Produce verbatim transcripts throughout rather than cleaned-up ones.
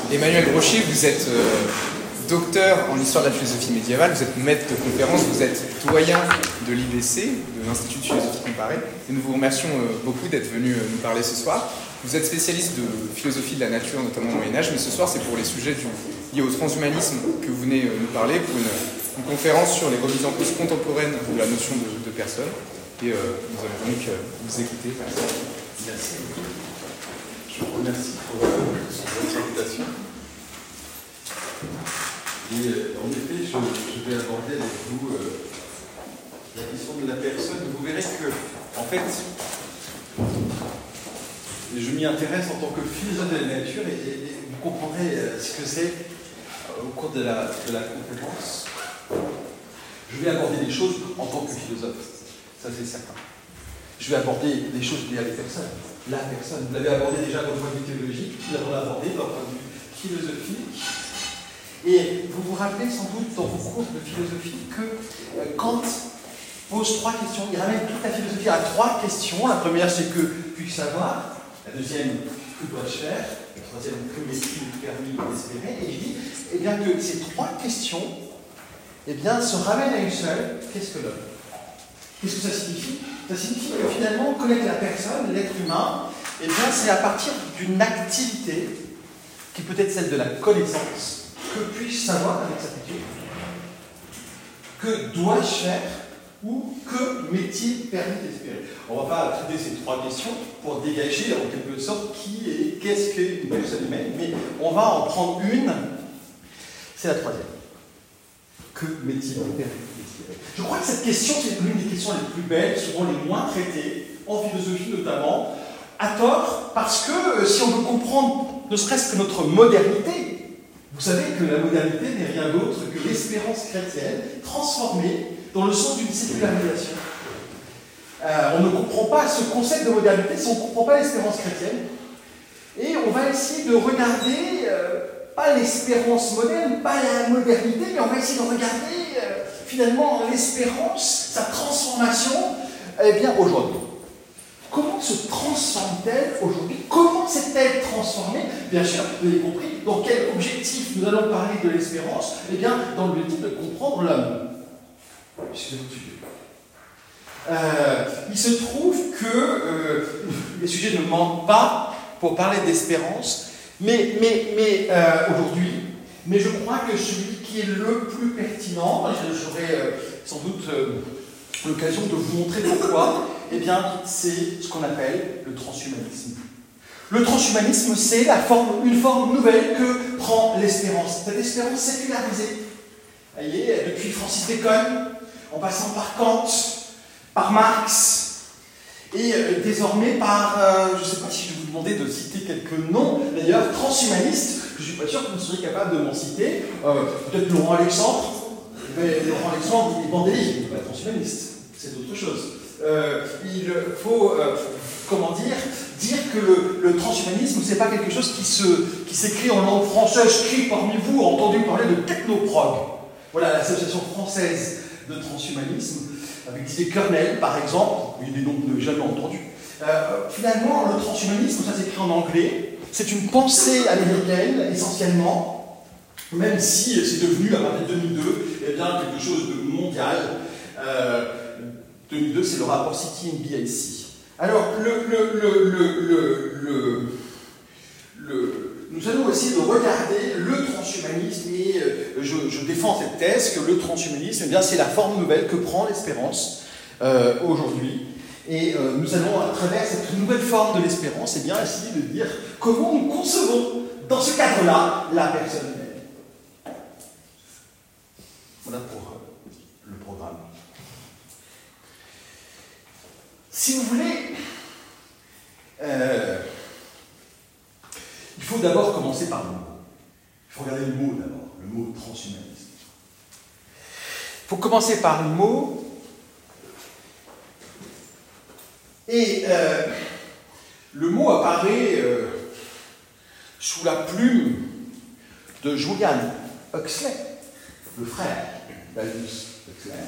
Emmanuel Brochet, vous êtes euh, docteur en histoire de la philosophie médiévale, vous êtes maître de conférence, vous êtes doyen de l'I B C, de l'Institut de philosophie comparée, et nous vous remercions euh, beaucoup d'être venu euh, nous parler ce soir. Vous êtes spécialiste de philosophie de la nature, notamment au Moyen-Âge, mais ce soir c'est pour les sujets du, liés au transhumanisme que vous venez euh, nous parler, pour une, une conférence sur les remises en cause contemporaines de la notion de, de personne. Et euh, nous allons donc euh, vous écouter. Merci. Merci. Je vous remercie pour euh, votre invitation. Et euh, en effet, je, je vais aborder avec vous euh, la question de la personne. Vous verrez que, en fait, je m'y intéresse en tant que philosophe de la nature et, et, et vous comprendrez euh, ce que c'est euh, au cours de la, de la conférence. Je vais aborder des choses en tant que philosophe. Ça, c'est certain. Je vais aborder des choses liées à la personne. La personne. Vous l'avez abordé déjà d'un point de vue théologique, nous l'avons abordé d'un point de vue philosophique. Et vous vous rappelez sans doute dans vos cours de philosophie que euh, Kant pose trois questions. Il ramène toute la philosophie à trois questions. La première, c'est que puis-je savoir. La deuxième, que dois-je faire. La troisième, que m'est-il permis d'espérer. Et il dit eh bien, que ces trois questions eh bien, se ramènent à une seule. Qu'est-ce que l'homme? Qu'est-ce que ça signifie? Ça signifie que finalement, connaître la personne, l'être humain, eh bien, c'est à partir d'une activité qui peut être celle de la connaissance. Que puis-je savoir avec certitude? Que dois-je faire? Ou que m'est-il permis d'espérer? On ne va pas traiter ces trois questions pour dégager en quelque sorte qui est, qu'est-ce qu'une personne humaine, mais on va en prendre une, c'est la troisième. Que m'est-il permis? Je crois que cette question, c'est l'une des questions les plus belles, souvent les moins traitées, en philosophie notamment, à tort, parce que si on veut comprendre ne serait-ce que notre modernité, vous savez que la modernité n'est rien d'autre que l'espérance chrétienne transformée dans le sens d'une sécularisation. Euh, on ne comprend pas ce concept de modernité si on ne comprend pas l'espérance chrétienne. Et on va essayer de regarder, euh, pas l'espérance moderne, pas la modernité, mais on va essayer de regarder euh, finalement l'espérance, sa transformation, eh bien aujourd'hui. Comment se transforme-t-elle aujourd'hui? Comment s'est-elle transformée? Bien sûr, vous avez compris, dans quel objectif nous allons parler de l'espérance? Eh bien, dans l'objectif de comprendre l'homme. Excusez-moi, euh, il se trouve que euh, les sujets ne manquent pas pour parler d'espérance, mais, mais, mais euh, aujourd'hui, mais je crois que celui qui est le plus pertinent, j'aurai euh, sans doute euh, l'occasion de vous montrer pourquoi, eh bien, c'est ce qu'on appelle le transhumanisme. Le transhumanisme, c'est la forme, une forme nouvelle que prend l'espérance. Cette espérance sécularisée. Vous voyez, depuis Francis Bacon, en passant par Kant, par Marx, et euh, désormais par, euh, je ne sais pas si je vais vous demander de citer quelques noms, d'ailleurs, transhumanistes, je ne suis pas sûr que vous seriez capable de m'en citer, euh, peut-être Laurent Alexandre, mais Laurent Alexandre, il est bandéliste, il n'est pas transhumaniste, c'est autre chose. Euh, il faut, euh, comment dire, dire que le, le transhumanisme, ce n'est pas quelque chose qui, se, qui s'écrit en langue française. Qui parmi vous a entendu parler de technoprog? Voilà, l'association française de transhumanisme, avec Didier Kernel, par exemple, il y a des noms que vous n'avez jamais entendus. Euh, finalement, le transhumanisme, ça s'écrit en anglais, c'est une pensée américaine, essentiellement, même si c'est devenu, à partir de deux mille deux, eh bien, quelque chose de mondial. Euh, deux mille deux, c'est le rapport City and B I C. Alors, le, le, le, le, le, le, le, nous allons essayer de regarder le transhumanisme et euh, je, je défends cette thèse que le transhumanisme, eh bien, c'est la forme nouvelle que prend l'espérance euh, aujourd'hui. Et euh, nous allons, à travers cette nouvelle forme de l'espérance, eh bien, essayer de dire comment nous concevons, dans ce cadre-là, la personne humaine. Voilà pour euh, le programme. Si vous voulez, euh, il faut d'abord commencer par le mot. Il faut regarder le mot d'abord, le mot transhumanisme. Il faut commencer par le mot. Et euh, le mot apparaît euh, sous la plume de Julian Huxley, le frère d'Aldous Huxley,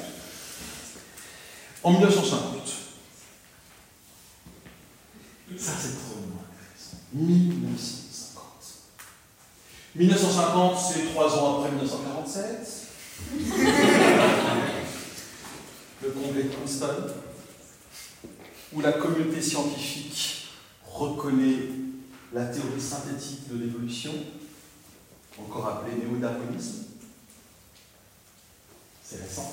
en mille neuf cent cinquante. Ça, c'est trop intéressant. mille neuf cent cinquante. mille neuf cent cinquante, c'est trois ans après mille neuf cent quarante-sept. Le congrès de Princeton, où la communauté scientifique reconnaît la théorie synthétique de l'évolution, encore appelée néo-darwinisme. C'est récent.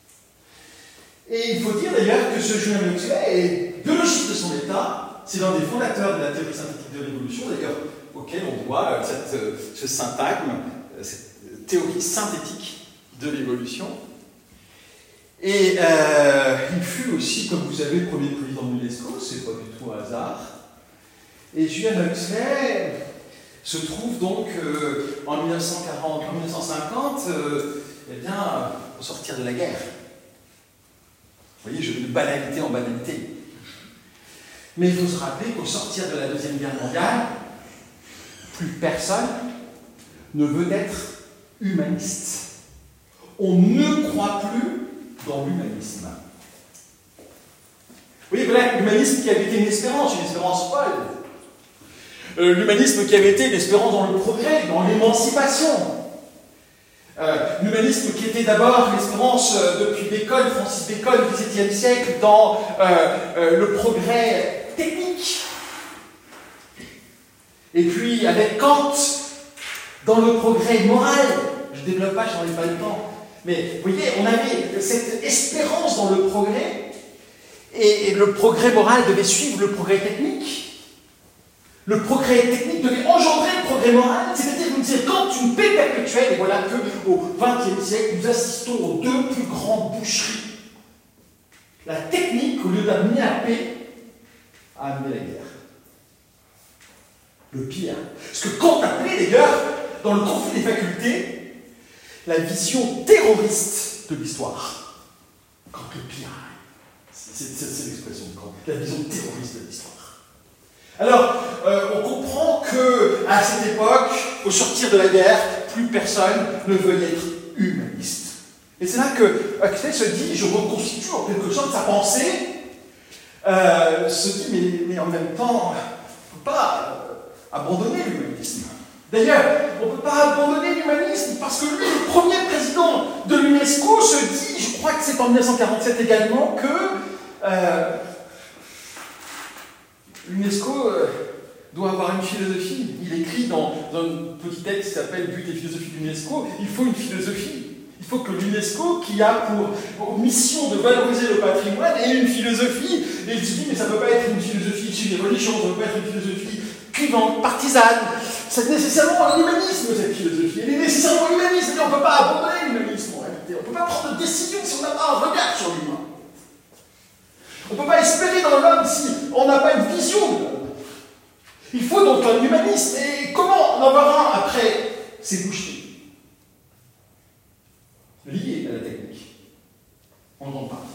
Et il faut dire d'ailleurs que ce Julian Huxley est biologiste de son état, c'est l'un des fondateurs de la théorie synthétique de l'évolution, d'ailleurs, auquel on doit cette, ce syntagme, cette théorie synthétique de l'évolution. Et euh, il fut aussi, comme vous savez, le premier président de l'UNESCO, c'est pas du tout un hasard. Et Julian Huxley se trouve donc euh, en mille neuf cent quarante, en mille neuf cent cinquante, euh, eh bien, au sortir de la guerre. Vous voyez, je vais de banalité en banalité. Mais il faut se rappeler qu'au sortir de la Deuxième Guerre mondiale, plus personne ne veut être humaniste. On ne croit plus dans l'humanisme. Vous voyez, voilà l'humanisme qui avait été une espérance, une espérance folle. Euh, l'humanisme qui avait été une espérance dans le progrès, dans l'émancipation. Euh, l'humanisme qui était d'abord l'espérance euh, depuis Bacon, Francis Bacon, du dix-septième siècle, dans euh, euh, le progrès technique. Et puis avec Kant, dans le progrès moral. Je ne développe pas, je n'en ai pas le temps. Mais vous voyez, on avait cette espérance dans le progrès, et, et le progrès moral devait suivre le progrès technique. Le progrès technique devait engendrer le progrès moral, c'est-à-dire nous dire quand une paix perpétuelle, et voilà qu'au vingtième siècle, nous assistons aux deux plus grandes boucheries. La technique, au lieu d'amener la paix, a amené la guerre. Le pire. Ce que Kant appelait d'ailleurs, dans le conflit des facultés, la vision terroriste de l'histoire. Kant le pire. C'est l'expression de Kant. La vision terroriste de l'histoire. Alors, euh, on comprend qu'à cette époque, au sortir de la guerre, plus personne ne veut être humaniste. Et c'est là que Huxley se dit, je reconstitue en quelque sorte sa pensée, euh, se dit, mais, mais en même temps, on ne peut pas euh, abandonner l'humanisme. D'ailleurs, on ne peut pas abandonner l'humanisme parce que lui, le premier président de l'UNESCO, se dit, je crois que c'est en mille neuf cent quarante-sept également, que euh, l'UNESCO euh, doit avoir une philosophie. Il écrit dans, dans un petit texte qui s'appelle But et philosophie de l'UNESCO, il faut une philosophie. Il faut que l'UNESCO, qui a pour, pour mission de valoriser le patrimoine, ait une philosophie. Et il se dit, mais ça ne peut pas être une philosophie issue des religions, ça ne peut pas être une philosophie clivante, partisane. C'est nécessairement un humanisme, cette philosophie. Elle est nécessairement humaniste, mais on ne peut pas abandonner l'humanisme en réalité. On ne peut pas prendre de décision si on n'a pas un regard sur l'humain. On ne peut pas espérer dans l'homme si on n'a pas une vision de l'homme. Il faut donc un humanisme. Et comment en avoir un après ces boucheries liées à la technique, en grande partie.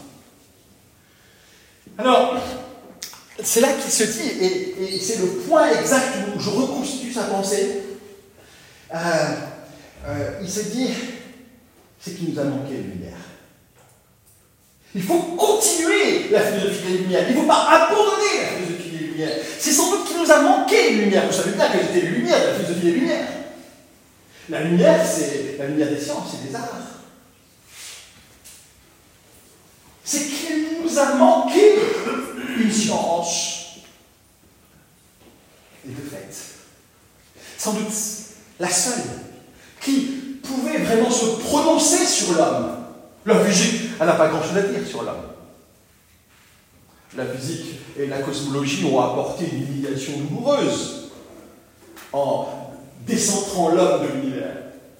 Alors, c'est là qu'il se dit, et, et c'est le point exact où je reconstitue sa pensée, euh, euh, il se dit, c'est qu'il nous a manqué de lumière. Il faut continuer la philosophie des Lumières. Il ne faut pas abandonner la philosophie des Lumières. C'est sans doute qu'il nous a manqué une lumière. Vous savez bien quelles étaient les lumières de la philosophie des Lumières. La lumière, c'est la lumière des sciences et des arts. C'est qu'il nous a manqué une science. Et de fait, sans doute la seule qui pouvait vraiment se prononcer sur l'homme. La physique, elle n'a pas grand-chose à dire sur l'homme. La physique et la cosmologie ont apporté une humiliation douloureuse en décentrant l'homme de l'univers.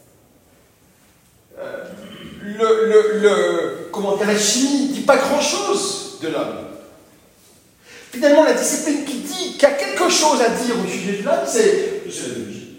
Euh, le, le, le, comment dire, la chimie ne dit pas grand-chose de l'homme. Finalement, la discipline qui dit qu'il y a quelque chose à dire au sujet de l'homme, c'est la biologie.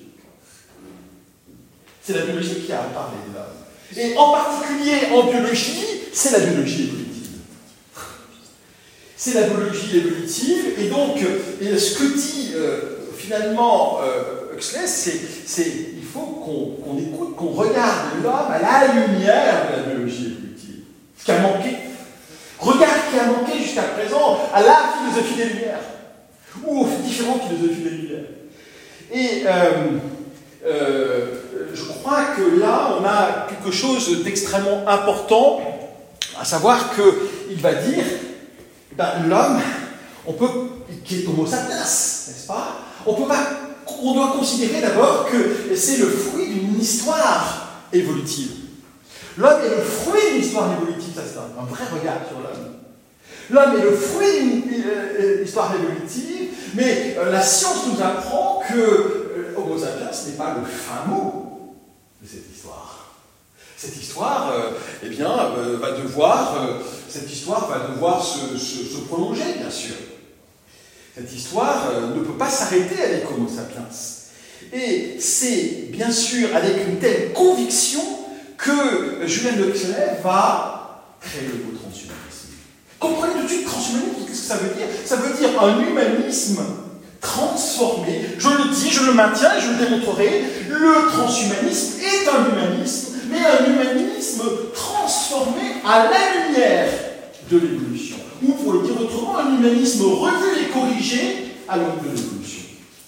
C'est la biologie qui a parlé de l'homme. Et en particulier en biologie, c'est la biologie évolutive. C'est la biologie évolutive, et donc, et ce que dit euh, finalement euh, Huxley, c'est il faut qu'on qu'on écoute, qu'on regarde l'homme à la lumière de la biologie évolutive. Ce qui a manqué. Regard qui a manqué jusqu'à présent à la philosophie des Lumières, ou aux différentes philosophies des Lumières. Et euh, euh, je crois que là, on a quelque chose d'extrêmement important, à savoir qu'il va dire, ben, l'homme, on peut, qui est homo sapiens, n'est-ce pas? On peut pas, on doit considérer d'abord que c'est le fruit d'une histoire évolutive. L'homme est le fruit d'une histoire évolutive, ça c'est un, un vrai regard sur l'homme. L'homme est le fruit d'une euh, histoire évolutive, mais euh, la science nous apprend que euh, Homo sapiens n'est pas le fin mot de cette histoire. Cette histoire, euh, eh bien, euh, va devoir, euh, cette histoire va devoir se, se, se prolonger, bien sûr. Cette histoire euh, ne peut pas s'arrêter avec Homo sapiens. Et c'est, bien sûr, avec une telle conviction que Julian Huxley va créer le mot transhumanisme. Comprenez tout de suite transhumanisme, qu'est-ce que ça veut dire? Ça veut dire un humanisme transformé. Je le dis, je le maintiens et je le démontrerai. Le transhumanisme est un humanisme, mais un humanisme transformé à la lumière de l'évolution. Ou pour le dire autrement, un humanisme revu et corrigé à l'aune de l'évolution.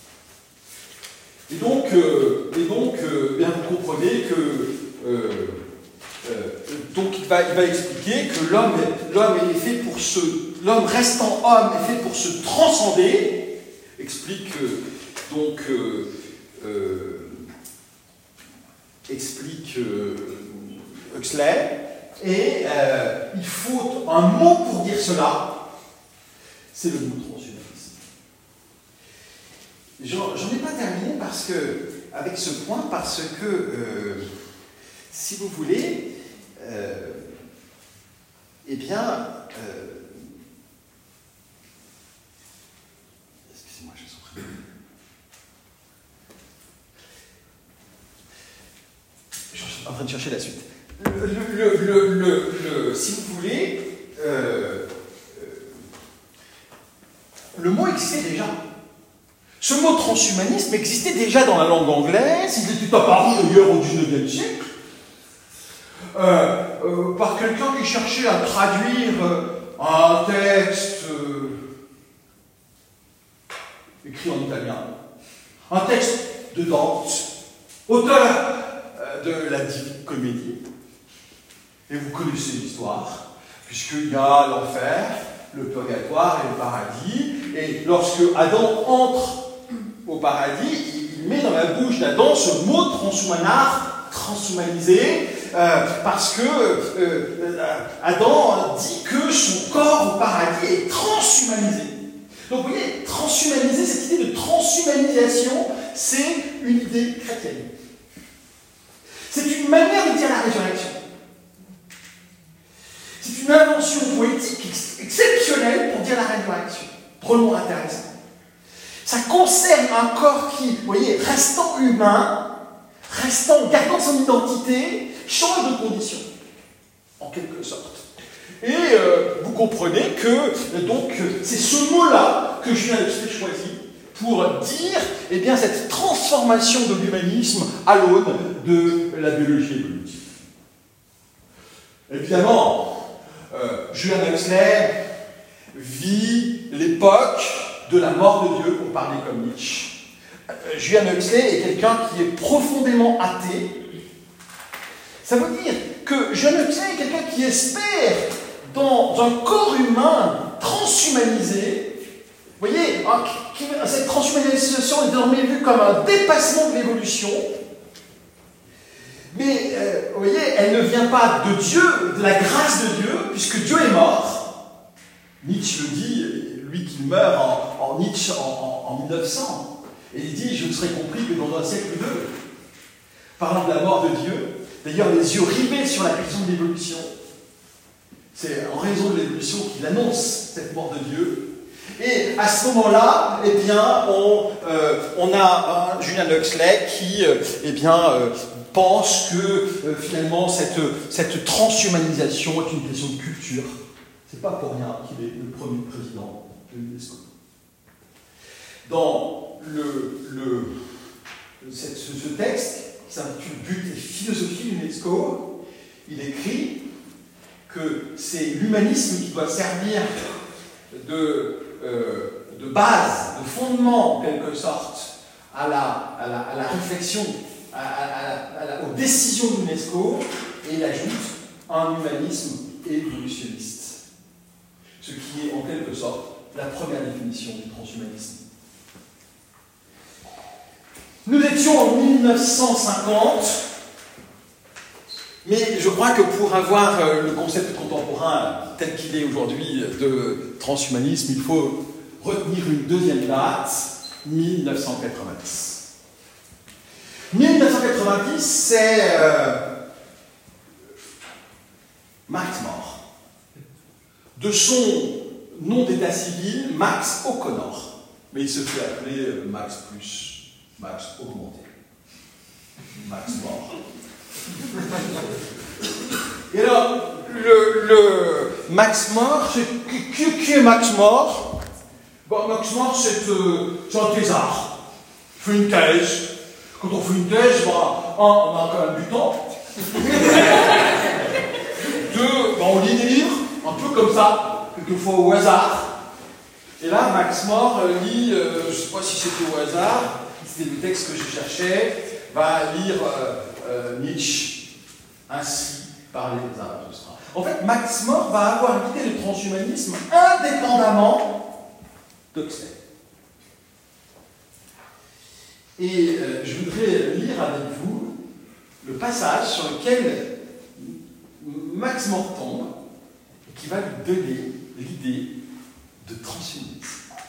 Et donc, euh, et donc euh, bien vous comprenez que euh, euh, donc il va, il va expliquer que l'homme l'homme est fait pour se l'homme restant homme est fait pour se transcender. Explique euh, donc euh, euh, explique euh, Huxley. Et euh, il faut un mot pour dire cela, c'est le mot transhumanisme. J'en, j'en ai pas terminé parce que, avec ce point, parce que, euh, si vous voulez, euh, eh bien, euh, excusez-moi, je souffre. Je suis en train de chercher la suite. Le, le, le, le, le, si vous voulez, euh, euh, le mot existait déjà. Ce mot transhumanisme existait déjà dans la langue anglaise, il était apparu d'ailleurs au dix-neuvième siècle, euh, euh, par quelqu'un qui cherchait à traduire un texte euh, écrit en italien, un texte de Dante, auteur euh, de la Divine Comédie. Et vous connaissez l'histoire, puisqu'il y a l'enfer, le purgatoire et le paradis. Et lorsque Adam entre au paradis, il met dans la bouche d'Adam ce mot transhumanard, transhumanisé, euh, parce que euh, Adam dit que son corps au paradis est transhumanisé. Donc vous voyez, transhumaniser, cette idée de transhumanisation, c'est une idée chrétienne. C'est une manière de dire la résurrection. C'est une invention poétique ex- exceptionnelle pour dire la résurrection. Drôlement intéressant. Ça concerne un corps qui, vous voyez, restant humain, restant, gardant son identité, change de condition, en quelque sorte. Et euh, vous comprenez que donc c'est ce mot-là que Julien Huxley choisit pour dire eh bien, cette transformation de l'humanisme à l'aune de la biologie évolutive. Évidemment, Euh, Julian Huxley vit l'époque de la mort de Dieu, pour parler comme Nietzsche. Euh, Julian Huxley est quelqu'un qui est profondément athée. Ça veut dire que Julian Huxley est quelqu'un qui espère dans un corps humain transhumanisé. Vous voyez, hein, qui, cette transhumanisation est désormais vue comme un dépassement de l'évolution. Mais, euh, vous voyez, elle ne vient pas de Dieu, de la grâce de Dieu, puisque Dieu est mort. Nietzsche le dit, lui qui meurt en, en Nietzsche en, en, en mille neuf cents. Et il dit, je ne serai compris que dans un siècle ou deux. Parlant de la mort de Dieu, d'ailleurs les yeux rivés sur la question de l'évolution. C'est en raison de l'évolution qu'il annonce cette mort de Dieu. Et à ce moment-là, eh bien, on, euh, on a un Julian Huxley qui, euh, eh bien, euh, pense que euh, finalement cette, cette transhumanisation est une question de culture. C'est pas pour rien qu'il est le premier président de l'UNESCO. Dans le, le, cette, ce, ce texte, qui s'intitule But et philosophie de l'UNESCO, il écrit que c'est l'humanisme qui doit servir de, euh, de base, de fondement en quelque sorte, à la, à la, à la réflexion, à, à, à, à la, aux décisions de l'UNESCO, et il ajoute un humanisme évolutionniste. Ce qui est en quelque sorte la première définition du transhumanisme. Nous étions en mille neuf cent cinquante, mais je crois que pour avoir le concept contemporain tel qu'il est aujourd'hui de transhumanisme, il faut retenir une deuxième date, mille neuf cent quatre-vingt-dix. mille neuf cent quatre-vingt-dix, c'est euh, Max More. De son nom d'état civil, Max O'Connor. Mais il se fait appeler Max plus, Max augmenté. Max More. Et alors, le, le Max More, c'est, qui, qui est Max More? Bon, Max More, c'est euh, un thésard. Il fait une thèse. Quand on fait une thèse, bah, un, on a quand même du temps. Deux, bah, on lit des livres, un peu comme ça, quelquefois au hasard. Et là, Max More lit, euh, je ne sais pas si c'était au hasard, c'était le texte que je cherchais, va lire euh, euh, Nietzsche, ainsi parlait Zarathustra. En fait, Max More va avoir l'idée du transhumanisme indépendamment d'Huxley. Et euh, je voudrais lire avec vous le passage sur lequel Max More tombe, et qui va lui donner l'idée de transhumanisme.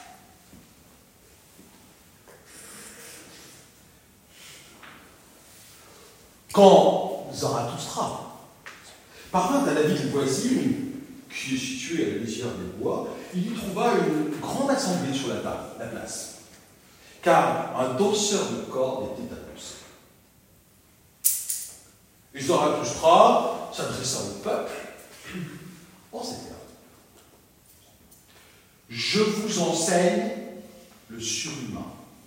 Quand Zarathustra parvint à la ville voisine, qui est située à la lisière des bois, il y trouva une grande assemblée sur la table, la place, car un danseur de cordes était annoncé. Et Zarathustra s'adressa au peuple en ces termes. Je vous enseigne le surhumain.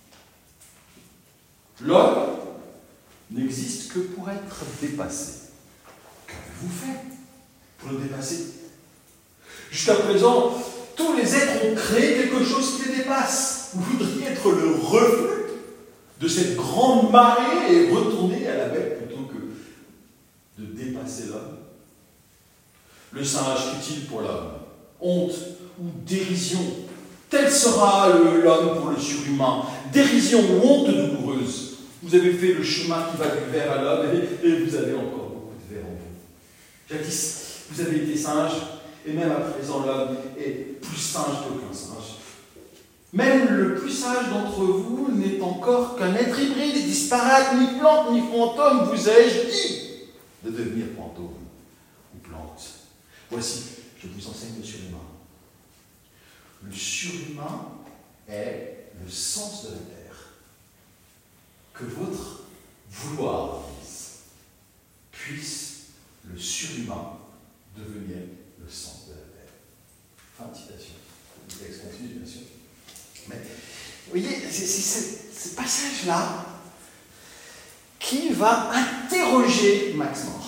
L'homme n'existe que pour être dépassé. Qu'avez-vous fait pour le dépasser? Jusqu'à présent, tous les êtres ont créé quelque chose qui les dépasse. Vous voudriez être le reflet de cette grande marée et retourner à la bête plutôt que de dépasser l'homme. Le singe, qu'est-il pour l'homme? Honte ou dérision? Tel sera l'homme pour le surhumain. Dérision ou honte douloureuse. Vous avez fait le chemin qui va du ver à l'homme et, et vous avez encore beaucoup de ver en vous. Jadis, vous avez été singe, et même à présent l'homme est plus singe qu'aucun singe. Même le plus sage d'entre vous n'est encore qu'un être hybride et disparate, ni plante ni fantôme, vous ai-je dit de devenir fantôme ou plante. Voici, je vous enseigne le surhumain. Le surhumain est le sens de la terre. Que votre vouloir dise, puisse le surhumain devenir le sens de la terre. Fin de citation. Le texte continue, bien sûr. Mais, vous voyez, c'est ce passage-là qui va interroger Max More.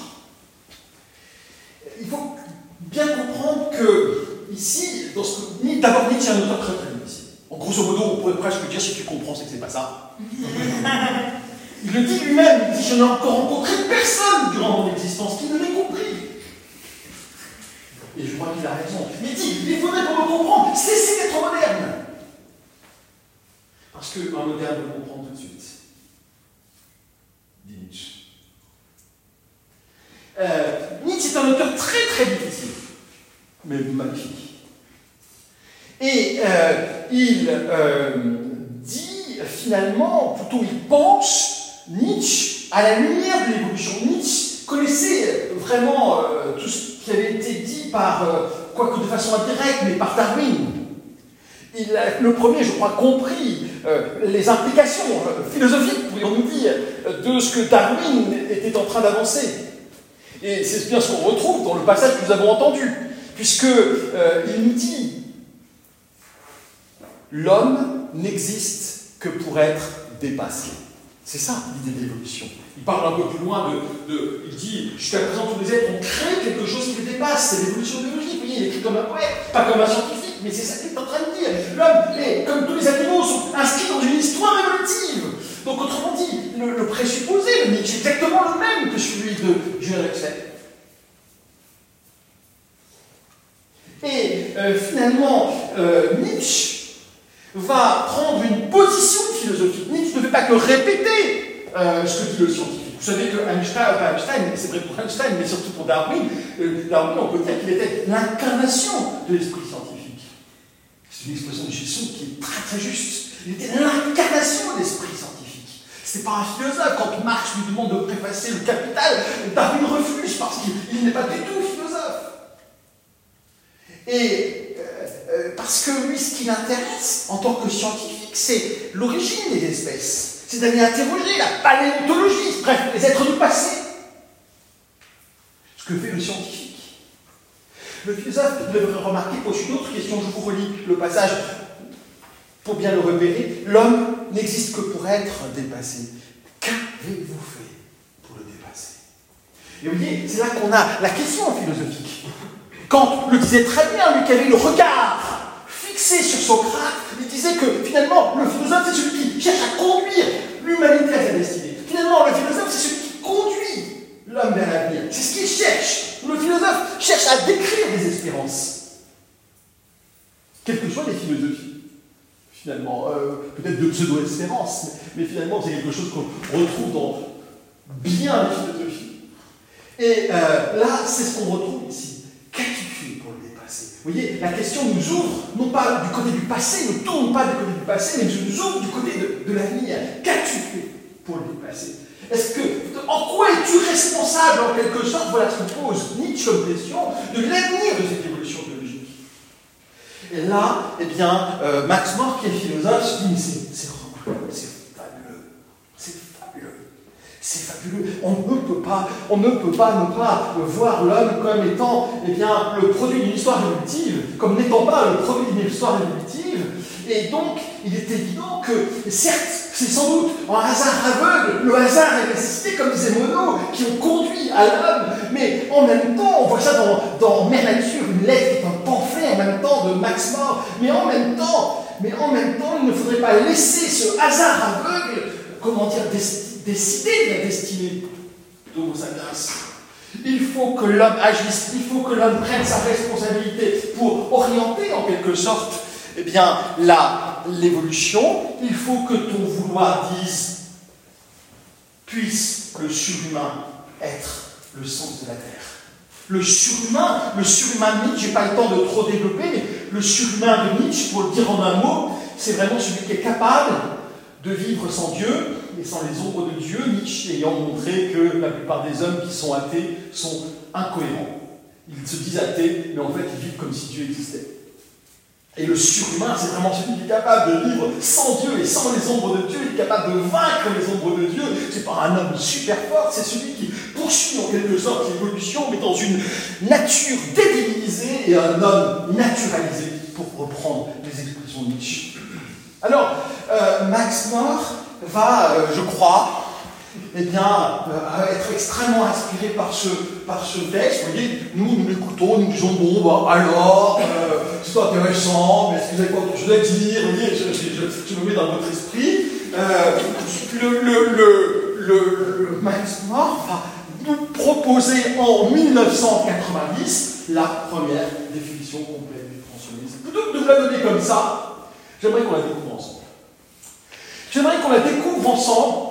Il faut bien comprendre que, ici, d'abord Nietzsche est un auteur très très difficile. En grosso modo, on pourrait presque dire, si tu comprends, c'est que c'est pas ça. Il le dit lui-même, il dit, je n'ai encore rencontré personne durant mon existence qui ne l'ait compris. Et je crois qu'il a raison. Il dit, il faudrait pour me comprendre, cessez d'être moderne. Parce qu'un moderne le comprend tout de suite. Dit Nietzsche. Euh, Nietzsche est un auteur très très difficile, mais magnifique. Et euh, il euh, dit finalement, plutôt il pense, Nietzsche, à la lumière de l'évolution. Nietzsche connaissait vraiment euh, tout ce qui avait été dit par, euh, quoique de façon indirecte, mais par Darwin. Il a, le premier, je crois, compris euh, les implications euh, philosophiques, pourrions-nous dire, de ce que Darwin était en train d'avancer. Et c'est bien ce qu'on retrouve dans le passage que nous avons entendu, puisque euh, il nous dit l'homme n'existe que pour être dépassé. C'est ça l'idée de l'évolution. Il parle un peu plus loin de... de il dit, jusqu'à présent, tous les êtres ont créé quelque chose qui les dépasse. C'est l'évolution biologique. Vous voyez, il écrit comme un poète, pas comme un scientifique, mais c'est ça qu'il est en train de dire. L'homme, comme tous les animaux, sont inscrits dans une histoire évolutive. Donc autrement dit, le, le présupposé de Nietzsche est exactement le même que celui de Julien Huxley. Et euh, finalement, euh, Nietzsche va prendre une position philosophique. Nietzsche ne fait pas que répéter euh, ce que dit le scientifique. Vous savez que Einstein, pas Einstein, c'est vrai pour Einstein, mais surtout pour Darwin, euh, Darwin, on peut dire qu'il était l'incarnation de l'esprit scientifique. C'est une expression de Gilson qui est très très juste. Il était l'incarnation de l'esprit scientifique. Ce n'est pas un philosophe. Quand Marx lui demande de préfacer le Capital, Darwin refuse parce qu'il n'est pas du tout philosophe. Et euh, euh, parce que lui, ce qui l'intéresse en tant que scientifique, c'est l'origine des espèces. C'est d'aller interroger la paléontologie, bref, les êtres du passé. Ce que fait le scientifique. Le philosophe devrait remarquer, pose une autre question, je vous relis le passage pour bien le repérer. L'homme n'existe que pour être dépassé. Qu'avez-vous fait pour le dépasser? Et vous voyez, c'est là qu'on a la question philosophique. Kant le disait très bien, lui qui avait le regard fixé sur Socrate, il disait que finalement, le philosophe, c'est celui qui cherche à conduire l'humanité à sa destinée. Finalement, le philosophe, c'est celui qui conduit l'homme vers l'avenir. C'est ce qu'il cherche. Le philosophe cherche à décrire des espérances. Quelles que soient les philosophies, finalement, euh, peut-être de pseudo-espérance, mais, mais finalement, c'est quelque chose qu'on retrouve dans bien les philosophies. Et euh, là, c'est ce qu'on retrouve ici. Qu'as-tu fait pour le dépasser? Vous voyez, la question nous ouvre, non pas du côté du passé, ne tourne pas du côté du passé, mais nous ouvre du côté de, de l'avenir. Qu'as-tu fait pour le dépasser? Est-ce que, en quoi es-tu responsable, en quelque sorte, voilà ce que pose Nietzsche comme question, de l'avenir de cette évolution biologique? Et là, eh bien, euh, Max More, qui est philosophe, se dit, mais c'est, c'est, c'est fabuleux, c'est fabuleux. C'est fabuleux. On ne peut pas, on ne peut pas ne pas voir l'homme comme étant, eh bien, le produit d'une histoire évolutive, comme n'étant pas le produit d'une histoire évolutive. Et donc, il est évident que, certes, c'est sans doute un hasard aveugle, le hasard et la nécessité, comme disait Monod, qui ont conduit à l'homme, mais en même temps, on voit ça dans, dans Mère Nature, une lettre qui est un pamphlet en même temps de Max More, mais en même temps, mais en même temps, il ne faudrait pas laisser ce hasard aveugle, comment dire, décider de la destinée d'Homo sapiens. Il faut que l'homme agisse, il faut que l'homme prenne sa responsabilité pour orienter en quelque sorte eh bien, la, l'évolution. Il faut que ton vouloir dise puisse le surhumain être le sens de la Terre. Le surhumain, le surhumain de Nietzsche, je n'ai pas le temps de trop développer, mais le surhumain de Nietzsche, pour le dire en un mot, c'est vraiment celui qui est capable de vivre sans Dieu et sans les ombres de Dieu, Nietzsche ayant montré que la plupart des hommes qui sont athées sont incohérents. Ils se disent athées, mais en fait ils vivent comme si Dieu existait. Et le surhumain, c'est vraiment celui qui est capable de vivre sans Dieu et sans les ombres de Dieu, il est capable de vaincre les ombres de Dieu. C'est pas un homme super fort, c'est celui qui poursuit en quelque sorte l'évolution, mais dans une nature dédivinisée et un homme naturalisé, pour reprendre les expressions de Nietzsche. Alors, euh, Max More va, euh, je crois, eh bien, euh, être extrêmement inspiré par ce, par ce texte. Vous voyez, nous, nous l'écoutons, nous disons, bon, bah, alors, euh, c'est intéressant, mais est-ce que vous avez pas autre chose à dire? Vous voyez, je, je, je, je me mets dans votre esprit. Euh, le, le, le, le, le Max More va nous proposer en mille neuf cent quatre-vingt-dix la première définition complète du transhumanisme. Plutôt que de vous la donner comme ça, j'aimerais qu'on la découvre ensemble. J'aimerais qu'on la découvre ensemble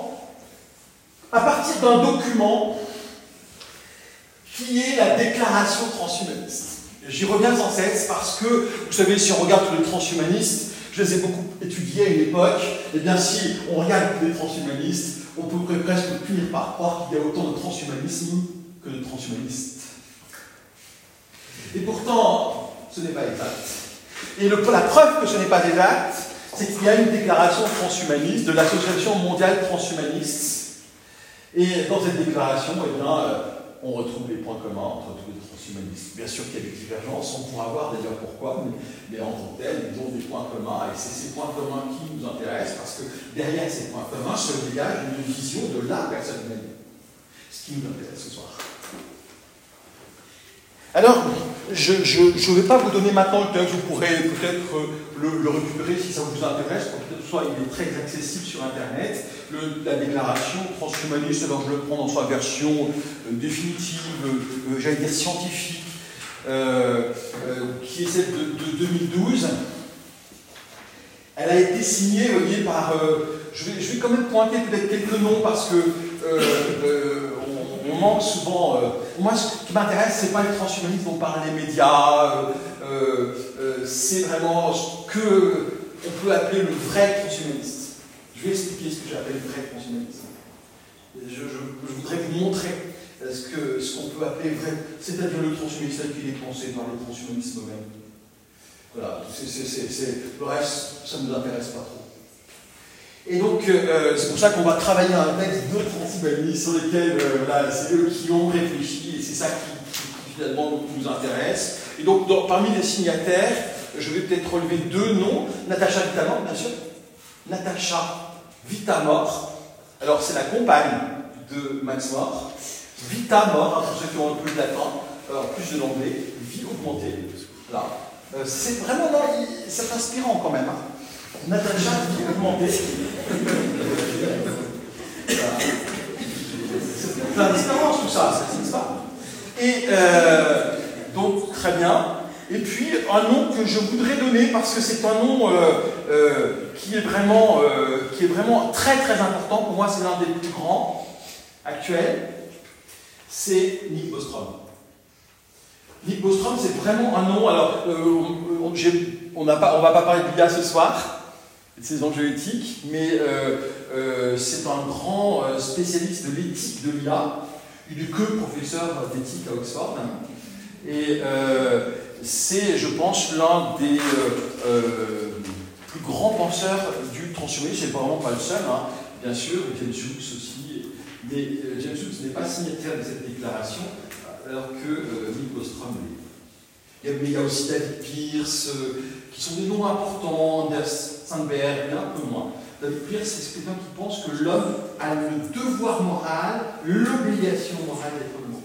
à partir d'un document qui est la déclaration transhumaniste. J'y reviens sans cesse parce que, vous savez, si on regarde tous les transhumanistes, je les ai beaucoup étudiés à une époque, et bien si on regarde tous les transhumanistes, on pourrait presque finir par croire qu'il y a autant de transhumanisme que de transhumanistes. Et pourtant, ce n'est pas exact. Et le, la preuve que ce n'est pas exact, c'est qu'il y a une déclaration transhumaniste de l'Association mondiale transhumaniste. Et dans cette déclaration, eh bien, euh, on retrouve les points communs entre tous les transhumanistes. Bien sûr qu'il y a des divergences, on pourra voir d'ailleurs pourquoi, mais, mais en tant que tel, ils ont des points communs, et c'est ces points communs qui nous intéressent, parce que derrière ces points communs se dégage une vision de la personne humaine. Ce qui nous intéresse ce soir. Alors, je ne vais pas vous donner maintenant le texte, vous pourrez peut-être le, le récupérer si ça vous intéresse, peut-être soit il est très accessible sur Internet. Le, la déclaration transhumaniste, alors je le prends dans sa version euh, définitive, euh, j'allais dire scientifique, euh, euh, qui est celle de, de deux mille douze. Elle a été signée, vous voyez, par... Euh, je, vais, je vais quand même pointer peut-être quelques noms parce que euh, euh, on, on manque souvent... Euh, moi, ce qui m'intéresse, c'est pas les transhumanistes dont parlent les médias, euh, euh, euh, c'est vraiment ce qu'on peut appeler le vrai transhumaniste. Je vais expliquer ce que j'appelle le vrai transhumanisme. Je, je, je voudrais vous montrer ce qu'on ce qu'on peut appeler vrai, c'est-à-dire le transhumanisme tel qu'il est pensé par le transhumanisme même. Voilà, c'est, c'est, c'est, c'est, le reste, ça ne nous intéresse pas trop. Et donc, euh, c'est pour ça qu'on va travailler un texte de transhumanisme sur lesquels, euh, voilà, c'est eux qui ont réfléchi, et c'est ça qui, qui, qui finalement nous intéresse. Et donc, dans, parmi les signataires, je vais peut-être relever deux noms. Natacha Vita-Mort, bien sûr. Natacha Vita-Mort. Alors, c'est la compagne de Max More. Vita-Mort, hein, pour ceux qui ont un peu de latin, alors plus de l'anglais, vie augmentée. Là. Euh, c'est vraiment, non, c'est inspirant quand même. Hein. Natacha, vie augmentée. Voilà. C'est plein d'espérance tout ça, ça n'existe pas. Et euh, donc, très bien. Et puis, un nom que je voudrais donner, parce que c'est un nom euh, euh, qui, est vraiment, euh, qui est vraiment très très important, pour moi c'est l'un des plus grands actuels, c'est Nick Bostrom. Nick Bostrom, c'est vraiment un nom, alors euh, on ne va pas parler de l'I A ce soir, de ses enjeux éthiques, mais euh, euh, c'est un grand spécialiste de l'éthique de l'I A, il est que professeur d'éthique à Oxford, et euh, c'est, je pense, l'un des euh, euh, plus grands penseurs du transhumanisme. C'est vraiment pas le seul, hein. Bien sûr, James Hughes aussi. Mais euh, James Hughes n'est pas signataire de cette déclaration, alors que euh, Nick Bostrom l'est. Mais il y a aussi David Pearce, euh, qui sont des noms importants, Anders Sandberg, mais un peu moins. David Pearce, c'est quelqu'un qui pense que l'homme a le devoir moral, l'obligation morale d'être heureux.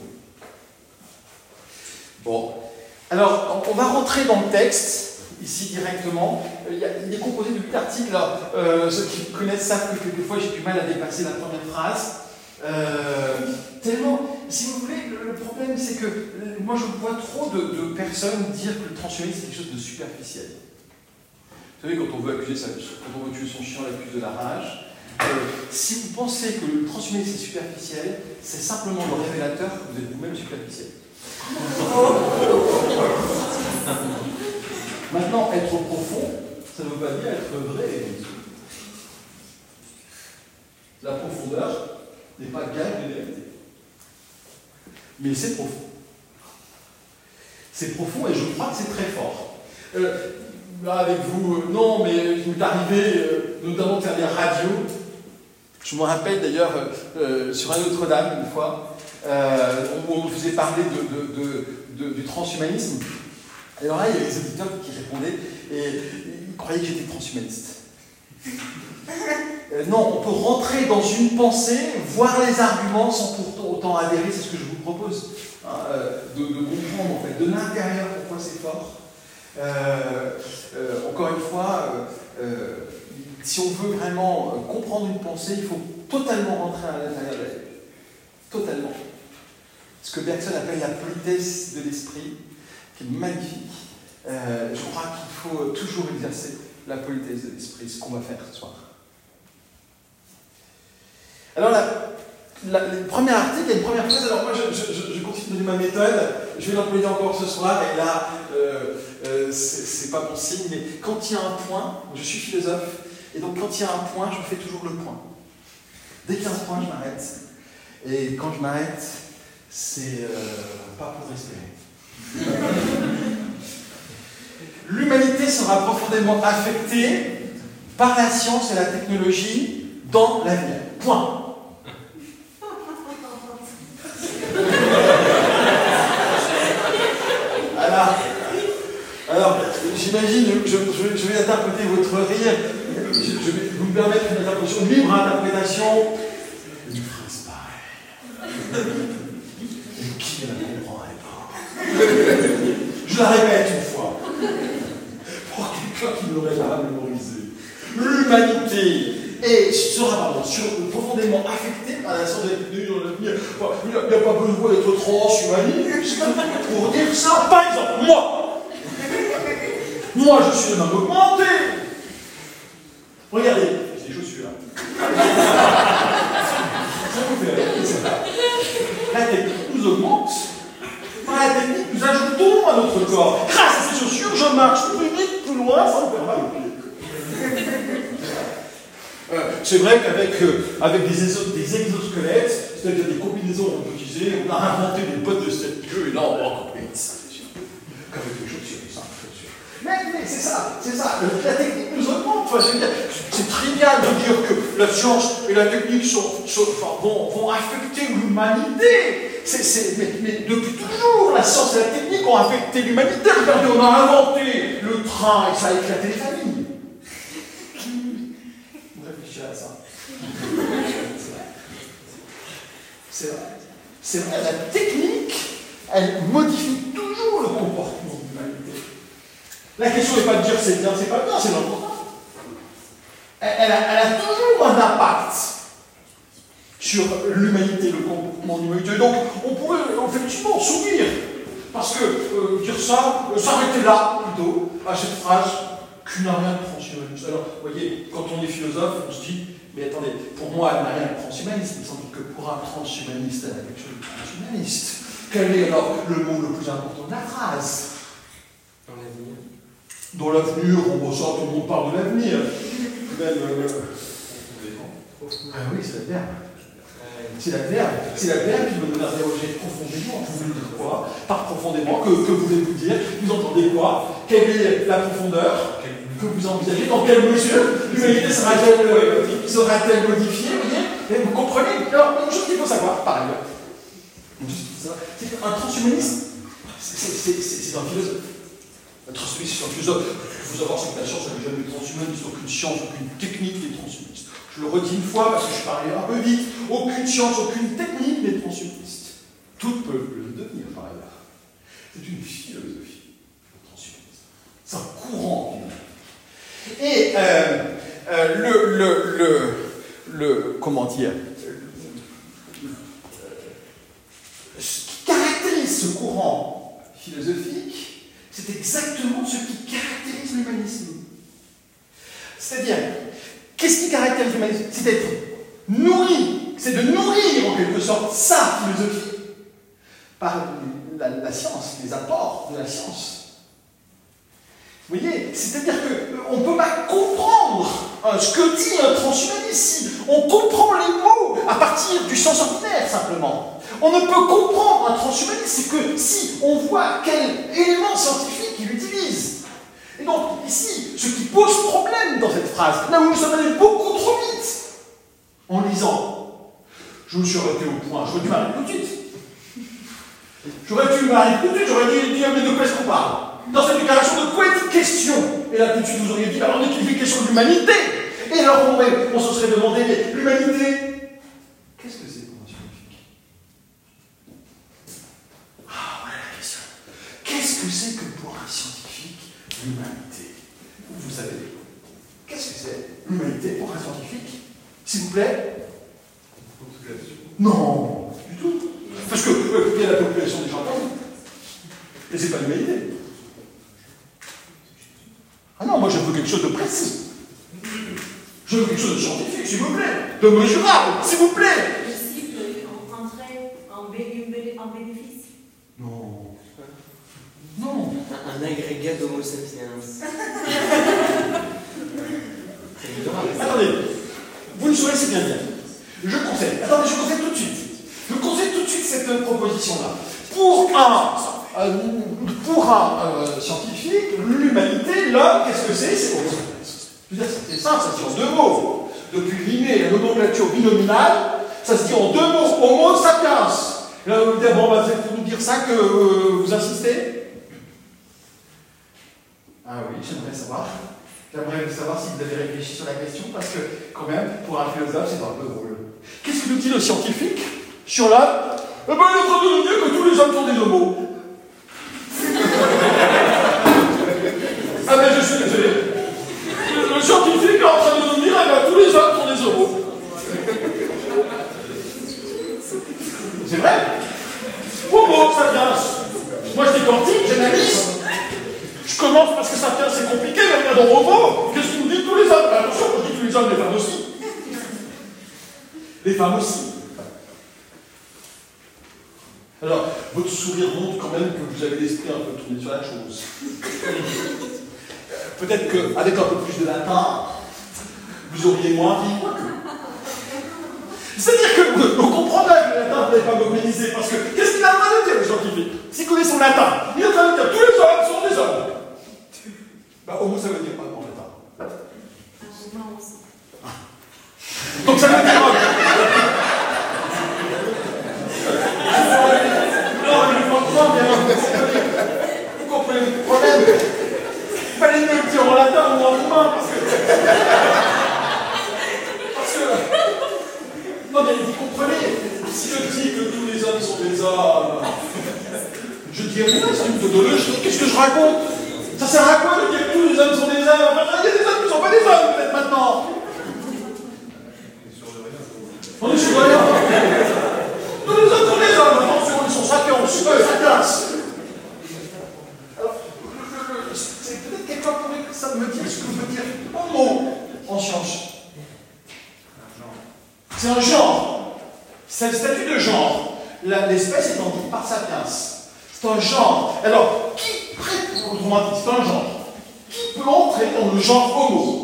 Bon. Alors, on va rentrer dans le texte, ici directement. Il est composé de huit articles. Euh, ceux qui connaissent savent que quelquefois j'ai du mal à dépasser la première phrase. Euh, tellement, si vous voulez, le, le problème c'est que euh, moi je vois trop de, de personnes dire que le transhumanisme c'est quelque chose de superficiel. Vous savez, quand on veut accuser sa, quand on veut tuer son chien, on l'accuse de la rage. Euh, si vous pensez que le transhumanisme est superficiel, c'est simplement le révélateur que vous êtes vous-même superficiel. Maintenant, être profond, ça ne veut pas dire être vrai. La profondeur n'est pas gage de vérité. Mais c'est profond. C'est profond et je crois que c'est très fort. Euh, là, avec vous, euh, non, mais il m'est arrivé euh, notamment de faire des radios. Je me rappelle d'ailleurs euh, sur un Notre-Dame une fois. Euh, où on nous faisait parler de, de, de, de, du transhumanisme. Et alors là, il y avait des auditeurs qui répondaient et ils croyaient que j'étais transhumaniste. Euh, non, on peut rentrer dans une pensée, voir les arguments sans pour autant adhérer, c'est ce que je vous propose, hein, de, de comprendre en fait de l'intérieur pourquoi c'est fort. Euh, euh, encore une fois, euh, euh, si on veut vraiment comprendre une pensée, il faut totalement rentrer à l'intérieur d'elle. Totalement. Ce que Bergson appelle la politesse de l'esprit, qui est magnifique. Euh, je crois qu'il faut toujours exercer la politesse de l'esprit, ce qu'on va faire ce soir. Alors, la, la, le premier article, il y a une première phrase. Alors, moi, je, je, je continue de donner ma méthode. Je vais l'employer encore ce soir, et là, euh, euh, c'est pas bon signe, mais quand il y a un point, je suis philosophe, et donc quand il y a un point, je fais toujours le point. Dès qu'il y a un point, je m'arrête. Et quand je m'arrête, c'est euh, pas pour respirer. L'humanité sera profondément affectée par la science et la technologie dans l'avenir. Point. Alors, alors j'imagine, je, je, je vais interpréter votre rire, je, je vais vous permettre une interprétation, une libre interprétation. Une phrase pareille. Et qui ne la comprendrait pas? la répète une fois. Pour quelqu'un qui ne l'aurait pas mémorisé. L'humanité est, sera pardon, sur, profondément affectée par la sorte de l'avenir. Il n'y a, a pas besoin d'être transhumaniste pour dire ça. Par exemple, moi, moi je suis un homme augmenté. Regardez, j'ai des chaussures là. Ça vous fait rire, c'est ça. La technique nous augmente. Par la technique, nous ajoutons à notre corps. Grâce à ces chaussures, je marche plus vite, plus loin, sans me faire mal aux pieds. Euh, c'est vrai qu'avec euh, avec des, des exosquelettes, c'est-à-dire des combinaisons robotisées, on a inventé des bottes de sept queues, et là on va encore plus vite, ça c'est sûr. Qu'avec les chaussures, les simples chaussures. Mais, mais c'est ça, c'est ça, la technique nous augmente. Enfin, je veux dire, c'est trivial de dire que la science et la technique sont, sont, enfin, vont, vont affecter l'humanité. C'est, c'est, mais, mais depuis toujours, la science et la technique ont affecté l'humanité. Regardez, on a inventé le train et ça a éclaté les familles. À ça. C'est vrai. C'est vrai, la technique, elle modifie toujours le comportement de l'humanité. La question n'est pas de dire c'est bien, c'est pas bien, c'est l'important. Elle, elle, elle a toujours un impact sur l'humanité, le comportement de l'humanité. Donc, on pourrait effectivement sourire. Parce que euh, dire ça, euh, s'arrêter là, plutôt, à cette phrase, qu'il n'a rien de transhumaniste. Alors, vous voyez, quand on est philosophe, on se dit, mais attendez, pour moi, elle n'a rien de transhumaniste, mais sans doute que pour un transhumaniste, elle a quelque chose de transhumaniste. Quel est alors le mot le plus important de la phrase? Dans l'avenir. Dans l'avenir, on ressort, tout le monde parle de l'avenir. Même. Euh... Ah oui, c'est la verbe. C'est la verbe. C'est la verbe qui veut nous interroger profondément. Vous voulez dire quoi? Par profondément, que, que voulez-vous dire? Vous entendez quoi? Quelle est la profondeur que vous envisagez? Dans quelle mesure l'humanité sera-t-elle euh, sera-t-elle modifiée? Vous voyez? Et vous comprenez? Alors, une chose qu'il faut savoir, par ailleurs, c'est qu'un transhumaniste, c'est un philosophe. Un transhumaniste, c'est un philosophe. Il faut savoir que la science n'a jamais été transhumaniste, aucune science, aucune technique n'est transhumaniste. Je le redis une fois parce que je parlais un peu vite. Aucune science, aucune technique n'est transhumaniste. Toutes peuvent le devenir, par ailleurs. C'est une philosophie, le transhumanisme. C'est un courant. Et euh, euh, le, le, le, le, comment dire, ce qui caractérise ce courant philosophique, c'est exactement ce qui caractérise l'humanisme. C'est-à-dire, qu'est-ce qui caractérise l'humanisme? C'est d'être nourri, c'est de nourrir en quelque sorte sa philosophie par la, la science, les apports de la science. Vous voyez, c'est-à-dire qu'on ne peut pas comprendre hein, ce que dit un transhumaniste. On comprend les mots à partir du sens ordinaire, simplement. On ne peut comprendre un transhumaniste, c'est que si on voit quel élément scientifique il utilise. Et donc, ici, ce qui pose problème dans cette phrase, là où nous sommes allés beaucoup trop vite, en lisant, je me suis arrêté au point, j'aurais dû m'arrêter tout de suite. J'aurais dû m'arrêter tout de suite, j'aurais dû dire, mais de quoi est-ce qu'on parle? Dans cette déclaration, de quoi est-il question? Et là, tout de suite, vous auriez dit, alors, on est question de l'humanité. Et alors, on, aurait, on se serait demandé, mais l'humanité, qu'est-ce que c'est pour un scientifique? Ah, voilà la question. Qu'est-ce que c'est que pour un scientifique, l'humanité? Vous savez, qu'est-ce que c'est, l'humanité pour un scientifique? S'il vous plaît? Non, du tout. Parce que, euh, il y a la population des gens partout. Et c'est pas l'humanité. Ah non, moi je veux quelque chose de précis. Je veux quelque chose de scientifique, s'il vous plaît. De mesurable, s'il vous plaît. Le cible rentrait en bénéfice. Non. Non. Un, un agrégat d'homo sapiens. Attendez, vous ne saurez si bien dire. Je conseille, attendez, je conseille tout de suite. Je conseille tout de suite cette proposition-là. Pour un, euh, pour un euh, scientifique, l'humanité, l'homme, qu'est-ce que c'est? C'est homo sapiens. Je veux dire, c'est simple, ça se dit en deux mots. Depuis Linné et la nomenclature binominale, ça se dit en deux mots, homo sapiens. Et là, vous me dites, bon, bah, c'est pour nous dire ça que euh, vous insistez? Ah oui, j'aimerais savoir. J'aimerais savoir si vous avez réfléchi sur la question, parce que, quand même, pour un philosophe, c'est un peu drôle. Qu'est-ce que nous dit le scientifique sur l'homme? Eh bien, il est en train de nous dire que tous les hommes sont des homos. C'est vrai. Homo sapiens. Moi je décortique, j'analyse. Je commence parce que sapiens c'est compliqué, mais regarde dans Homo. Qu'est-ce qu'il nous dit tous les hommes? Attention, quand je dis tous les hommes, les femmes aussi. Les femmes aussi. Alors, votre sourire montre quand même que vous avez l'esprit un peu tourné sur la chose. Peut-être qu'avec un peu plus de latin, vous auriez moins ri. C'est-à-dire que vous comprenez que le latin, vous n'allez pas mobiliser, parce que qu'est-ce qu'il a en train de dire, le scientifique? S'il connaît son latin, il est en train de dire tous les hommes sont des hommes. Bah, homo, ça veut dire pas en latin. Donc ça veut dire. Non, mais je comprends bien. Vous comprenez le problème? Il fallait me dire en latin ou en roumain, parce que. Parce que. Non, mais vous comprenez, si je dis que tous les hommes sont des hommes, je dis rien, c'est une tautologie. Qu'est-ce que je raconte? Ça sert à quoi de dire que tous les hommes sont des hommes? Il y a des hommes qui ne sont pas des hommes, peut-être maintenant. On est sur rien. Tous les hommes sont des hommes, attention, ils sont sapiens, eux, sapiens. Alors, c'est peut-être quelqu'un pourrait que ça me dise ce que veut dire homo en science. C'est un genre. C'est le statut de genre. L'espèce étant dite par sapiens. C'est un genre. Alors, qui, autrement dit, c'est un genre. Qui peut entrer dans le genre homo?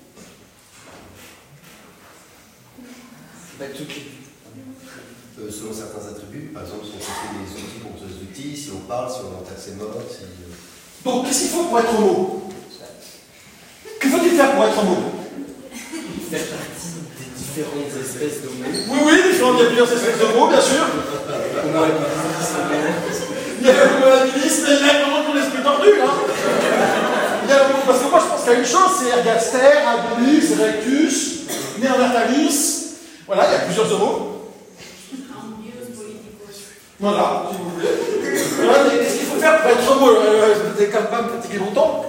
Bah, toutes les... Euh, selon certains attributs, par exemple, si on fait des outils porteuses d'outils, si on parle, si on enterre ses morts, si... Donc, qu'est-ce qu'il faut pour être homo? Que faut-il faire pour être homo? Faire partie des différentes espèces d'homo. Oui, oui, différentes, il y a plusieurs espèces d'homo, bien sûr. Homo habilis, il y a l'homo habilis, mais il y a vraiment ton esprit tordu, hein. Il y a l'homo, parce que moi, je pense qu'il y a une chose, c'est ergaster, habilis, erectus, néandertalis. Voilà, il y a plusieurs homos. Voilà, si vous voulez. Voilà, mais qu'est-ce qu'il faut faire pour être homo? Vous n'êtes quand même pas me fatiguer longtemps.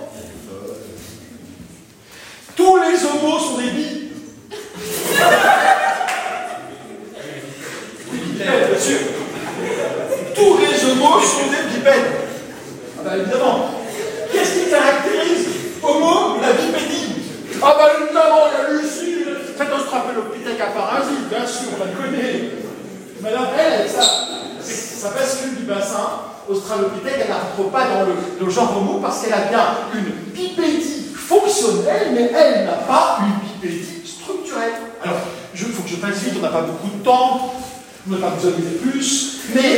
Tous les homos sont des bi. Des bipèdes, bien sûr. Tous les homos sont des bipèdes. Ah bah évidemment. Qu'est-ce qui caractérise homo? La bipédie. Ah bah évidemment, il y a Lucie. Faites australopithèque à parasite, bien sûr, on la connaît. Madame, elle, ça, ça bascule du bassin. Australopithèque, elle n'entre pas dans le, le genre homo parce qu'elle a bien une bipédie fonctionnelle, mais elle n'a pas une bipédie structurelle. Alors, il faut que je passe vite, on n'a pas beaucoup de temps, on n'a pas besoin de dire plus, mais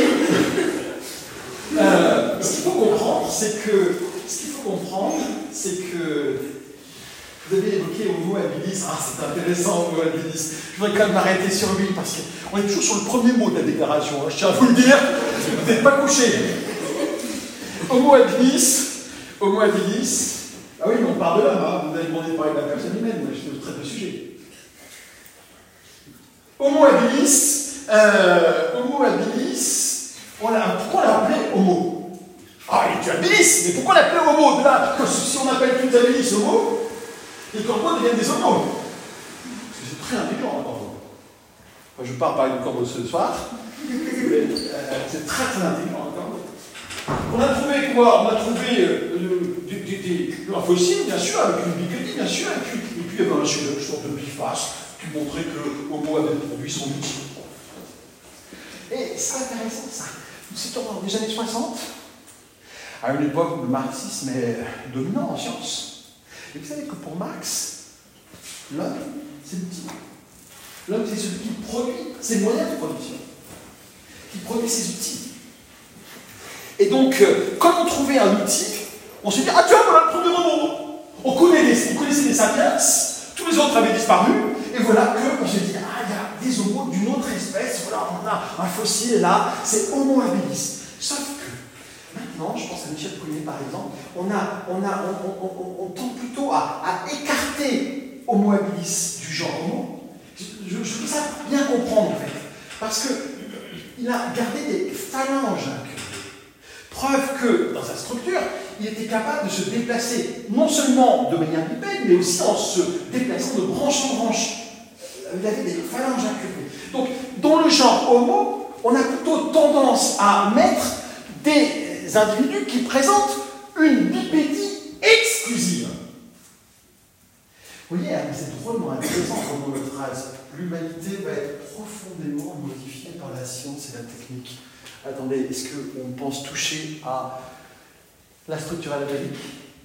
euh, ce qu'il faut comprendre, c'est que ce qu'il faut comprendre, c'est que vous avez évoqué homo habilis. Ah, c'est intéressant, homo habilis. Je voudrais quand même m'arrêter sur lui parce qu'on est toujours sur le premier mot de la déclaration. Hein. Je tiens à vous le dire, vous n'êtes pas couché. Homo habilis, homo habilis. Ah oui, mais on parle de l'homme. Hein. Vous avez demandé de parler de la personne humaine. Moi, je traite le sujet. Homo habilis. Euh, homo habilis. On a, pourquoi on l'a appelé homo? Ah, il est habilis, mais pourquoi l'appelait homo? De là, si on appelle tous les habilis homo, les corbeaux deviennent des homos. Parce que c'est très intelligent, un corbeau. Enfin, je ne vais pas parler de corbeau ce soir, mais euh, c'est très très intelligent, un corbeau. On a trouvé quoi? On a trouvé euh, des, des, des, un fossile, bien sûr, avec une bipédie, bien sûr, et puis, et puis il y avait une sorte de biface qui montrait que Homo avait produit son outil. Et c'est intéressant, ça. Nous étions dans les années soixante, à une époque où le marxisme est dominant en sciences. Et vous savez que pour Marx, l'homme, c'est l'outil. L'homme, c'est celui qui produit ses moyens de production, qui produit ses outils. Et donc, euh, quand on trouvait un outil, on se dit, ah tiens, voilà le truc de Homo. On, connaît les, on connaissait les sapiens, tous les autres avaient disparu, et voilà qu'on se dit, ah, il y a des homos d'une autre espèce, voilà, on a un fossile là, c'est Homo habilis. Sauf que, maintenant, je pense à Michel Prunier par exemple, on, a, on, a, on, on, on, on tend plutôt à, à écarter Homo habilis du genre Homo. Je, je, je veux ça bien comprendre en fait, parce qu'il a gardé des phalanges. Preuve que, dans sa structure, il était capable de se déplacer, non seulement de manière bipède, mais aussi en se déplaçant de branche en branche. Il avait des phalanges incurvées. Donc, dans le genre Homo, on a plutôt tendance à mettre des individus qui présentent une bipédie exclusive. Vous voyez, c'est drôlement intéressant dans notre phrase. L'humanité va être profondément modifiée par la science et la technique. Attendez, est-ce qu'on pense toucher à la structure algébrique?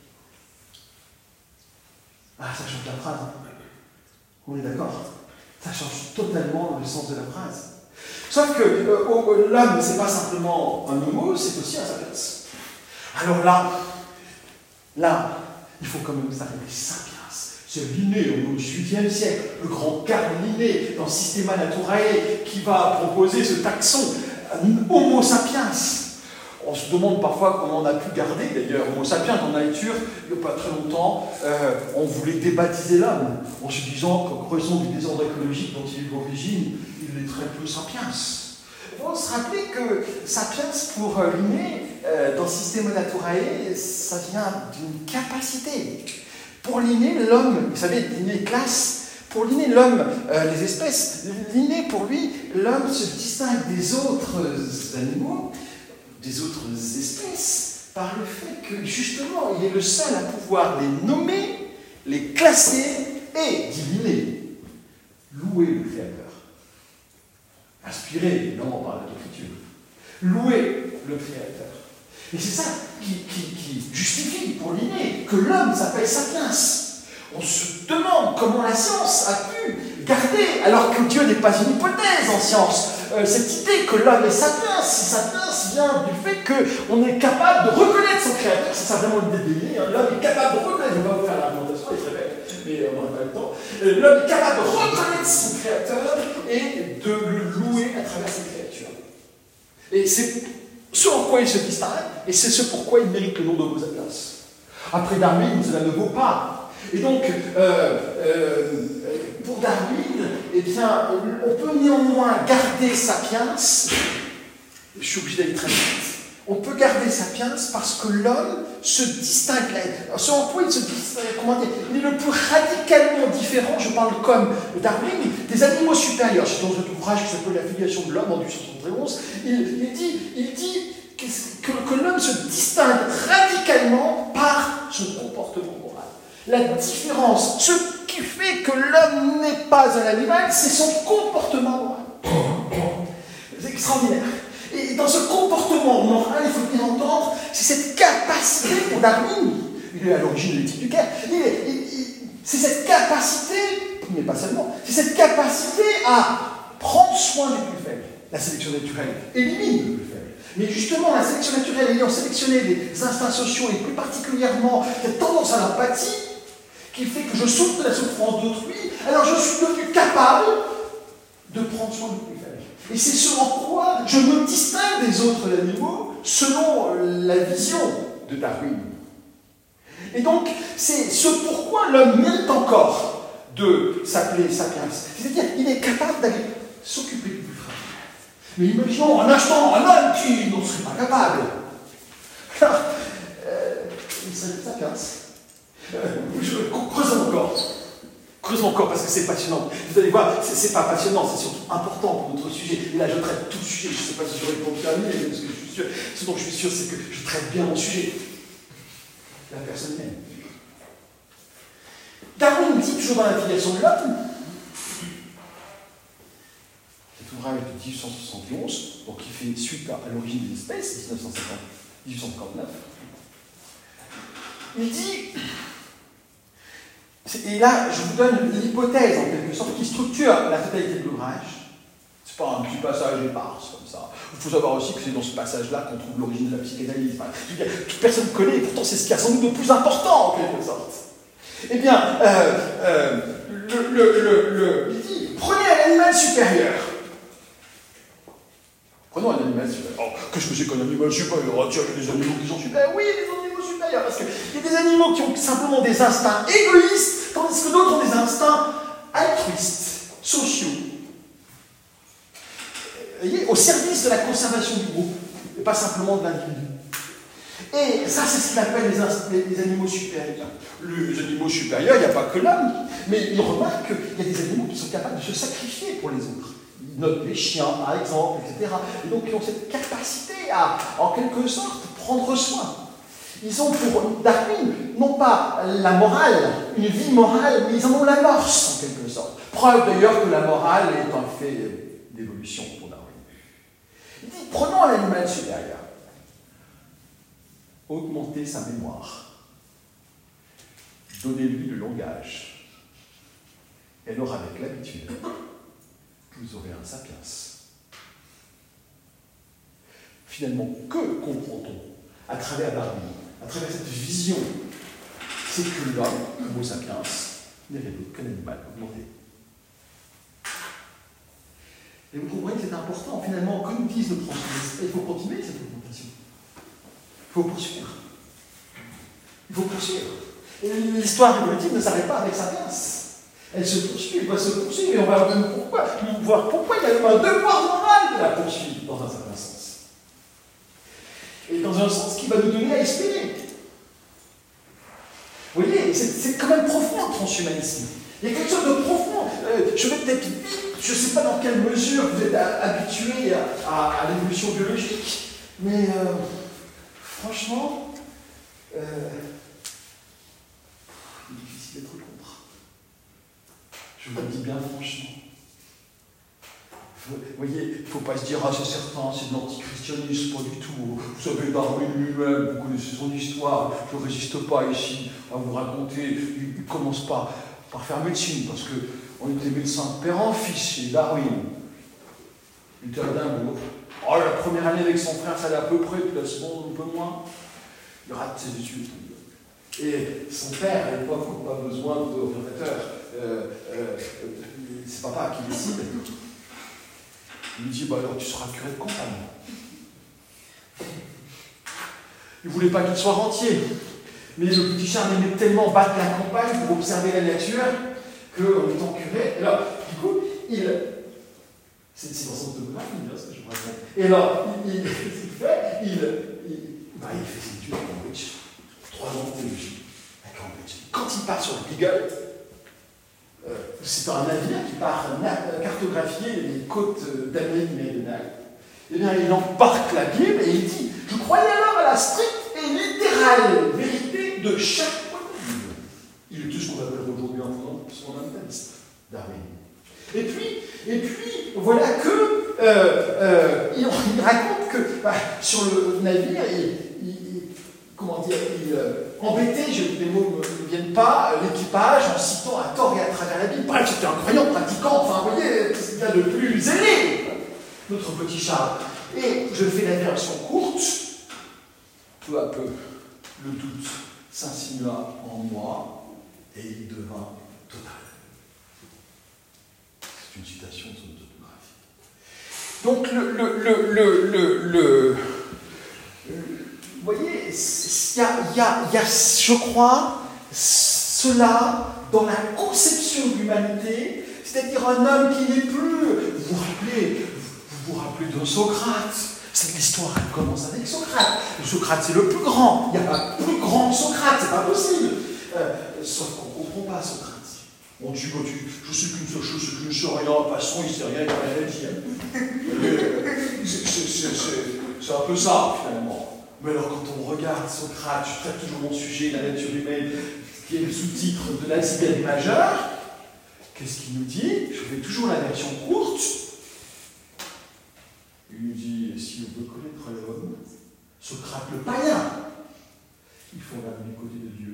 Ah, ça change la phrase. On est d'accord? Ça change totalement le sens de la phrase. Sauf que euh, l'homme, c'est pas simplement un homo, c'est aussi un sapiens. Alors là, là, il faut quand même s'arrêter. Sapiens, c'est Linné au dix-huitième siècle, le grand Carl Linné dans Systema Naturae, qui va proposer ce taxon Homo sapiens. On se demande parfois comment on a pu garder, d'ailleurs, Homo sapiens dans la lecture, il n'y a pas très longtemps, euh, on voulait débaptiser l'homme, en se disant qu'en raison du désordre écologique dont il est d'origine, il est très peu sapiens. Il faut se rappeler que sapiens, pour Linné, euh, dans Systema Naturae, ça vient d'une capacité. Pour Linné, l'homme, vous savez, Linné classe, pour Linné, l'homme, euh, les espèces, Linné, pour lui, l'homme se distingue des autres animaux, des autres espèces, par le fait que, justement, il est le seul à pouvoir les nommer, les classer et, dit Linné, louer le Créateur. Inspiré, évidemment, par l'écriture. Louer le Créateur. Et c'est ça qui, qui, qui justifie pour Linné que l'homme s'appelle sapiens. On se demande comment la science a pu garder, alors que Dieu n'est pas une hypothèse en science, euh, cette idée que l'homme est sapiens. Sapiens vient du fait qu'on est capable de reconnaître son créateur. C'est ça vraiment l'idée de Linné. Hein. L'homme est capable de reconnaître, je ne vais pas vous faire l'argumentation, elle est très belle, mais euh, on n'a pas le temps. Euh, l'homme est capable de reconnaître son créateur et de le louer à travers ses créatures. Et c'est ce en quoi il se distingue, et c'est ce pourquoi il mérite le nom d'Homo sapiens. Après Darwin, cela ne vaut pas. Et donc, euh, euh, pour Darwin, eh bien, on peut néanmoins garder sapiens. Je suis obligé d'aller très vite. On peut garder sapiens parce que l'homme se distingue. Ce en quoi il se distingue, comment dire, il est le plus radicalement différent, je parle comme Darwin, des animaux supérieurs. C'est dans un ouvrage qui s'appelle La filiation de l'homme en dix-huit cent soixante-et-onze. Il, il dit, il dit que, que, que l'homme se distingue radicalement par son comportement moral. La différence, ce qui fait que l'homme n'est pas un animal, c'est son comportement moral. C'est extraordinaire. Et dans ce comportement moral, il faut bien entendre, c'est cette capacité pour Darwin, il est à l'origine de l'éthique du Caire, c'est cette capacité, mais pas seulement, c'est cette capacité à prendre soin du plus faible. La sélection naturelle élimine le plus faible. Mais justement, la sélection naturelle ayant sélectionné des instincts sociaux et plus particulièrement cette tendance à l'empathie, qui fait que je souffre de la souffrance d'autrui, alors je suis devenu capable de prendre soin du plus faible. Et c'est ce en quoi je me distingue des autres animaux selon la vision de Darwin. Et donc, c'est ce pourquoi l'homme mérite encore de s'appeler sapiens. C'est-à-dire qu'il est capable d'aller s'occuper du plus fragile. Mais imaginons un instant un homme qui n'en serait pas capable. Alors, euh, il serait sapiens. Euh, creusons encore. Creusons encore parce que c'est passionnant. Vous allez voir, c'est, c'est pas passionnant, c'est surtout important pour notre sujet. Et là, je traite tout le sujet. Je ne sais pas si j'aurais répondu à lui, parce que je suis sûr, ce dont je suis sûr, c'est que je traite bien mon sujet. La personne même. Darwin dit toujours dans la filiation de l'homme, cet ouvrage de dix-huit cent soixante et onze, donc qui fait suite à, à l'origine des espèces, dix-neuf cent cinquante-neuf, il dit. Et là, je vous donne l'hypothèse, en quelque sorte, qui structure la totalité de l'ouvrage. C'est pas un petit passage éparse, comme ça. Il faut savoir aussi que c'est dans ce passage-là qu'on trouve l'origine de la psychanalyse. Enfin, toute personne connaît, et pourtant c'est ce qu'il y a sans doute de plus important, en quelque sorte. Eh bien, euh, euh, le, le, le, le, il dit, prenez un animal supérieur. Prenons un animal supérieur. Oh, qu'est-ce que c'est qu'un animal supérieur? Oh, tiens, il y a des animaux qui sont supérieurs. Oui, les animaux supérieurs, parce qu'il y a des animaux qui ont simplement des instincts égoïstes, tandis que d'autres ont des instincts altruistes, sociaux. Vous voyez, au service de la conservation du groupe, et pas simplement de l'individu. Et ça, c'est ce qu'il appelle les, les, les animaux supérieurs. Les animaux supérieurs, il n'y a pas que l'homme, mais il remarque qu'il y a des animaux qui sont capables de se sacrifier pour les autres. notent les chiens, par exemple, et cetera. Et donc, ils ont cette capacité à, en quelque sorte, prendre soin. Ils ont pour Darwin, non pas la morale, une vie morale, mais ils en ont l'amorce, en quelque sorte. Preuve d'ailleurs que la morale est un fait d'évolution pour Darwin. Il dit, prenons l'animal supérieur. Augmentez sa mémoire. Donnez-lui le langage. Et alors, avec l'habitude, vous aurez un sapiens. Finalement, que comprend-on à travers Darwin, à travers cette vision? C'est que l'homme, Homo sapiens, n'est rien d'autre qu'un animal augmenté. Et vous comprenez que c'est important, finalement, comme disent nos transhumanistes, il faut continuer cette augmentation. Il faut poursuivre. Il faut poursuivre. Et l'histoire évolutive ne s'arrête pas avec Sapiens. Elle se poursuit, elle va se poursuivre, et on va même pourquoi, voir pourquoi il y a même un devoir moral de la poursuivre, dans un certain sens. Et dans un sens qui va nous donner à espérer. Vous voyez, c'est quand même profond le transhumanisme. Il y a quelque chose de profond. Euh, je vais peut-être vite, je ne sais pas dans quelle mesure vous êtes habitué à, à, à l'évolution biologique, mais euh, franchement, euh, il est difficile d'être contre. Je vous le dis bien franchement. Vous voyez, il ne faut pas se dire, ah c'est certain, c'est de l'antichristianisme, pas du tout. Vous savez, Darwin lui-même, vous connaissez son histoire, je ne résiste pas ici à vous raconter. Il ne commence pas par faire médecine, parce qu'on était médecin père en fils chez Darwin. Il était à Édimbourg. Oh, la première année avec son frère, ça allait à peu près, puis la seconde, un peu moins. Il rate ses études. Et son père, à l'époque, n'a pas besoin d'orientateur. Euh, euh, c'est papa qui décide. Il lui dit, bah alors tu seras curé de campagne. Il ne voulait pas qu'il soit rentier. Mais le petit Charles aimait tellement battre la campagne pour observer la nature qu'en étant curé, alors, du coup, il. C'est dans son autobiographie, ce que je vous raconte. Et alors, il, il, il fait, il, il, bah, il fait ses études à Cambridge. Trois ans de théologie à Cambridge. Quand il part sur le Beagle, euh, c'est un navire qui part cartographier les côtes d'Amérique méridionale. Eh bien, il embarque la Bible et il dit, je croyais alors à la stricte et littérale vérité de chaque point de Bible. Il est tout ce qu'on appelle aujourd'hui un fondamentaliste, Darwin. Et puis, et puis, voilà que euh, euh, il, il raconte que bah, sur le navire, il, il, comment dire, il euh, embêtait, je, les mots ne me viennent pas, l'équipage en citant à tort et à travers la Bible. Bref, c'était un croyant pratiquant, enfin, vous voyez, c'est bien de plus zélé, notre petit Charles. Et je fais la version courte, peu à peu, le doute s'insinua en moi et il devint total. C'est une citation de son autobiographie. Donc, le, le, le, le, le, le, vous voyez, il y a, y a, y a, je crois, cela dans la conception de l'humanité, c'est-à-dire un homme qui n'est plus, vous vous rappelez, vous vous rappelez de Socrate. Cette histoire, elle commence avec Socrate. Socrate, c'est le plus grand. Il n'y a pas plus grand que Socrate, c'est pas possible. Euh, sauf qu'on ne comprend pas Socrate. On dit, oh, tu, je sais qu'une seule chose, c'est que je ne sais rien, de toute façon, il ne sait rien, il n'a rien à dire. C'est un peu ça, finalement. Mais alors, quand on regarde Socrate, je traite toujours mon sujet, la nature humaine, qui est le sous-titre de l'iceberg majeur, qu'est-ce qu'il nous dit? Je fais toujours la version courte. Il nous dit, si on veut connaître l'homme, Socrate le païen, il faut aller du côté de Dieu.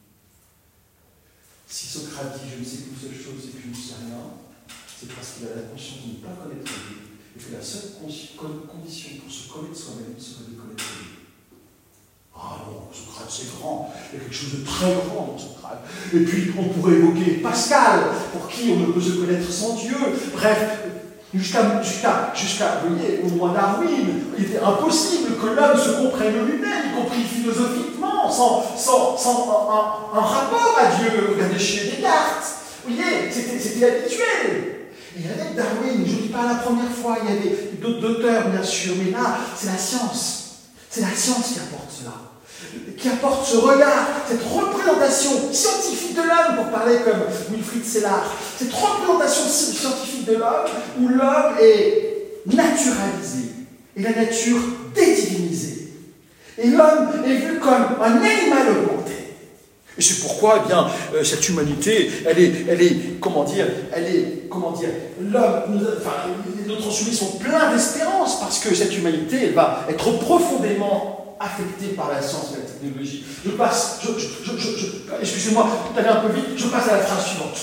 Si Socrate dit, je ne sais qu'une seule chose, c'est que je ne sais rien, c'est parce qu'il a la conscience de ne pas connaître Dieu, et que la seule condition pour se connaître soi-même serait de connaître Dieu. Ah non, Socrate c'est grand, il y a quelque chose de très grand dans Socrate. Et puis on pourrait évoquer Pascal, pour qui on ne peut se connaître sans Dieu. Bref, Jusqu'à, jusqu'à, jusqu'à, vous voyez, au moins Darwin, il était impossible que l'homme se comprenne lui-même, y compris philosophiquement, sans, sans, sans un, un, un rapport à Dieu. Regardez chez Descartes. Vous voyez, c'était, c'était habituel. Il y avait Darwin, je ne dis pas la première fois, il y avait d'autres auteurs, bien sûr, mais là, c'est la science. C'est la science qui apporte cela. qui apporte ce regard, cette représentation scientifique de l'homme, pour parler comme Wilfrid Sellars, cette représentation scientifique de l'homme, où l'homme est naturalisé, et la nature dédivinisée. Et l'homme est vu comme un animal augmenté. Et c'est pourquoi, eh bien, euh, cette humanité, elle est, elle est, comment dire, elle est, comment dire, l'homme, enfin, nos transhumanistes sont pleins d'espérance, parce que cette humanité, elle va être profondément affectée par la science et la technologie. Je passe, je, je, je, je, je excusez-moi, tout allait un peu vite, je passe à la phrase suivante.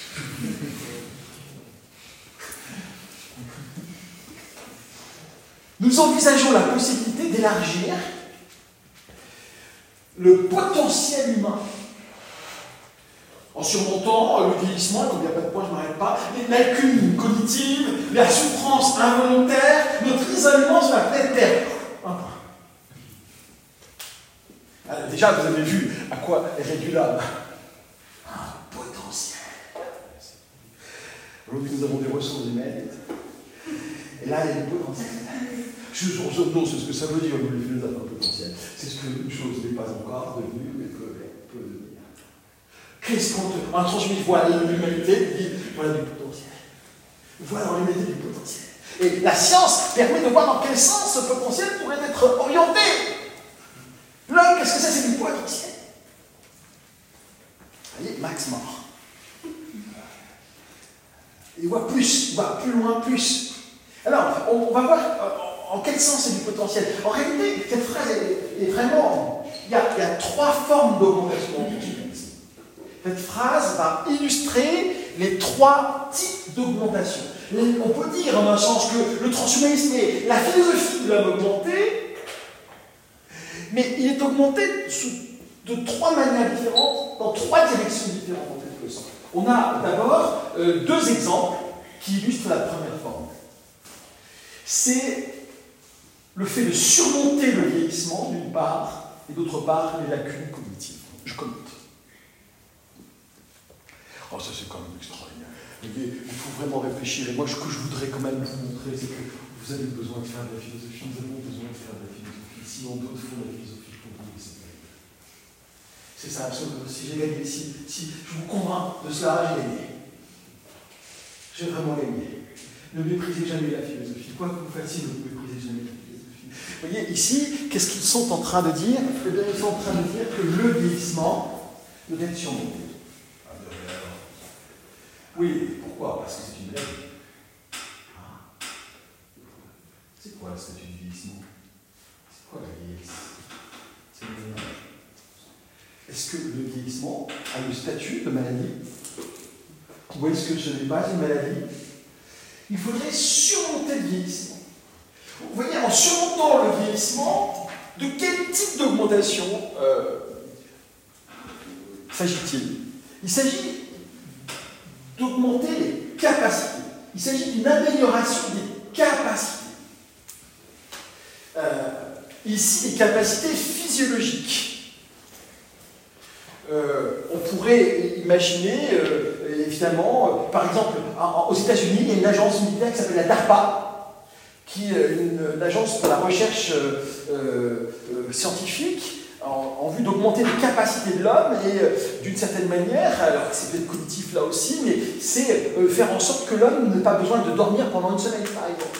Nous envisageons la possibilité d'élargir le potentiel humain en surmontant le vieillissement, donc il n'y a pas de point, je ne m'arrête pas, la lacune cognitive, la souffrance involontaire, notre isolement sur la planète Terre. Un point. Alors, déjà, vous avez vu à quoi est réduit l'homme. Un potentiel. Aujourd'hui, nous avons des ressources humaines. Et là, il y a du potentiel. Je, je, je, non, c'est ce que ça veut dire, nous les philosophes, un potentiel. C'est ce qu'une chose n'est pas encore devenue, mais peut, peut devenir. Qu'est-ce qu'on te... Un transhumaniste voit l'humanité, il dit, voilà du potentiel. Voilà dans l'humanité du potentiel. Et la science permet de voir dans quel sens ce potentiel pourrait être orienté. L'homme, qu'est-ce que c'est? C'est du potentiel. Vous voyez, Max mort. Il voit plus, il va plus loin, plus. Alors, on, on va voir en, en quel sens c'est du potentiel. En réalité, cette phrase est, est vraiment... Il y, a, il y a trois formes d'augmentation. Cette phrase va illustrer les trois types d'augmentation. On peut dire, en un sens, que le transhumanisme est la philosophie de l'homme augmenté, mais il est augmenté sous, de trois manières différentes, dans trois directions différentes, en quelque sorte. On a d'abord euh, deux exemples qui illustrent la première forme. C'est le fait de surmonter le vieillissement, d'une part, et d'autre part, les lacunes cognitives. Je commente. Oh, ça c'est quand même extraordinaire. Il faut vraiment réfléchir. Et moi, ce que je voudrais quand même vous montrer, c'est que vous avez besoin de faire de la philosophie. Nous avons besoin de faire de la philosophie. Sinon, d'autres font de la philosophie pour vous. C'est ça, absolument. Si j'ai gagné, si, si je vous convainc de cela, j'ai gagné. J'ai vraiment gagné. Ne méprisez jamais la philosophie. Quoi que vous fassiez, ne méprisez jamais la philosophie. Vous voyez, ici, qu'est-ce qu'ils sont en train de dire? Eh bien, ils sont en train de dire que le vieillissement doit être surmonté. Oui, pourquoi? Parce que c'est une maladie. Ah. C'est quoi le statut du vieillissement? C'est quoi la vieillesse? C'est une maladie. Est-ce que le vieillissement a le statut de maladie? Ou est-ce que ce n'est pas une maladie? Il faudrait surmonter le vieillissement. Vous voyez, en surmontant le vieillissement, de quel type d'augmentation euh, s'agit-il? Il s'agit d'augmenter les capacités. Il s'agit d'une amélioration des capacités. Euh, ici, les capacités physiologiques. Euh, on pourrait imaginer, euh, évidemment, euh, par exemple, en, aux États-Unis, il y a une agence militaire qui s'appelle la DARPA, qui est une, une agence pour la recherche euh, euh, scientifique, En, en vue d'augmenter les capacités de l'homme et euh, d'une certaine manière, alors c'est peut-être cognitif là aussi, mais c'est euh, faire en sorte que l'homme n'ait pas besoin de dormir pendant une semaine, par exemple.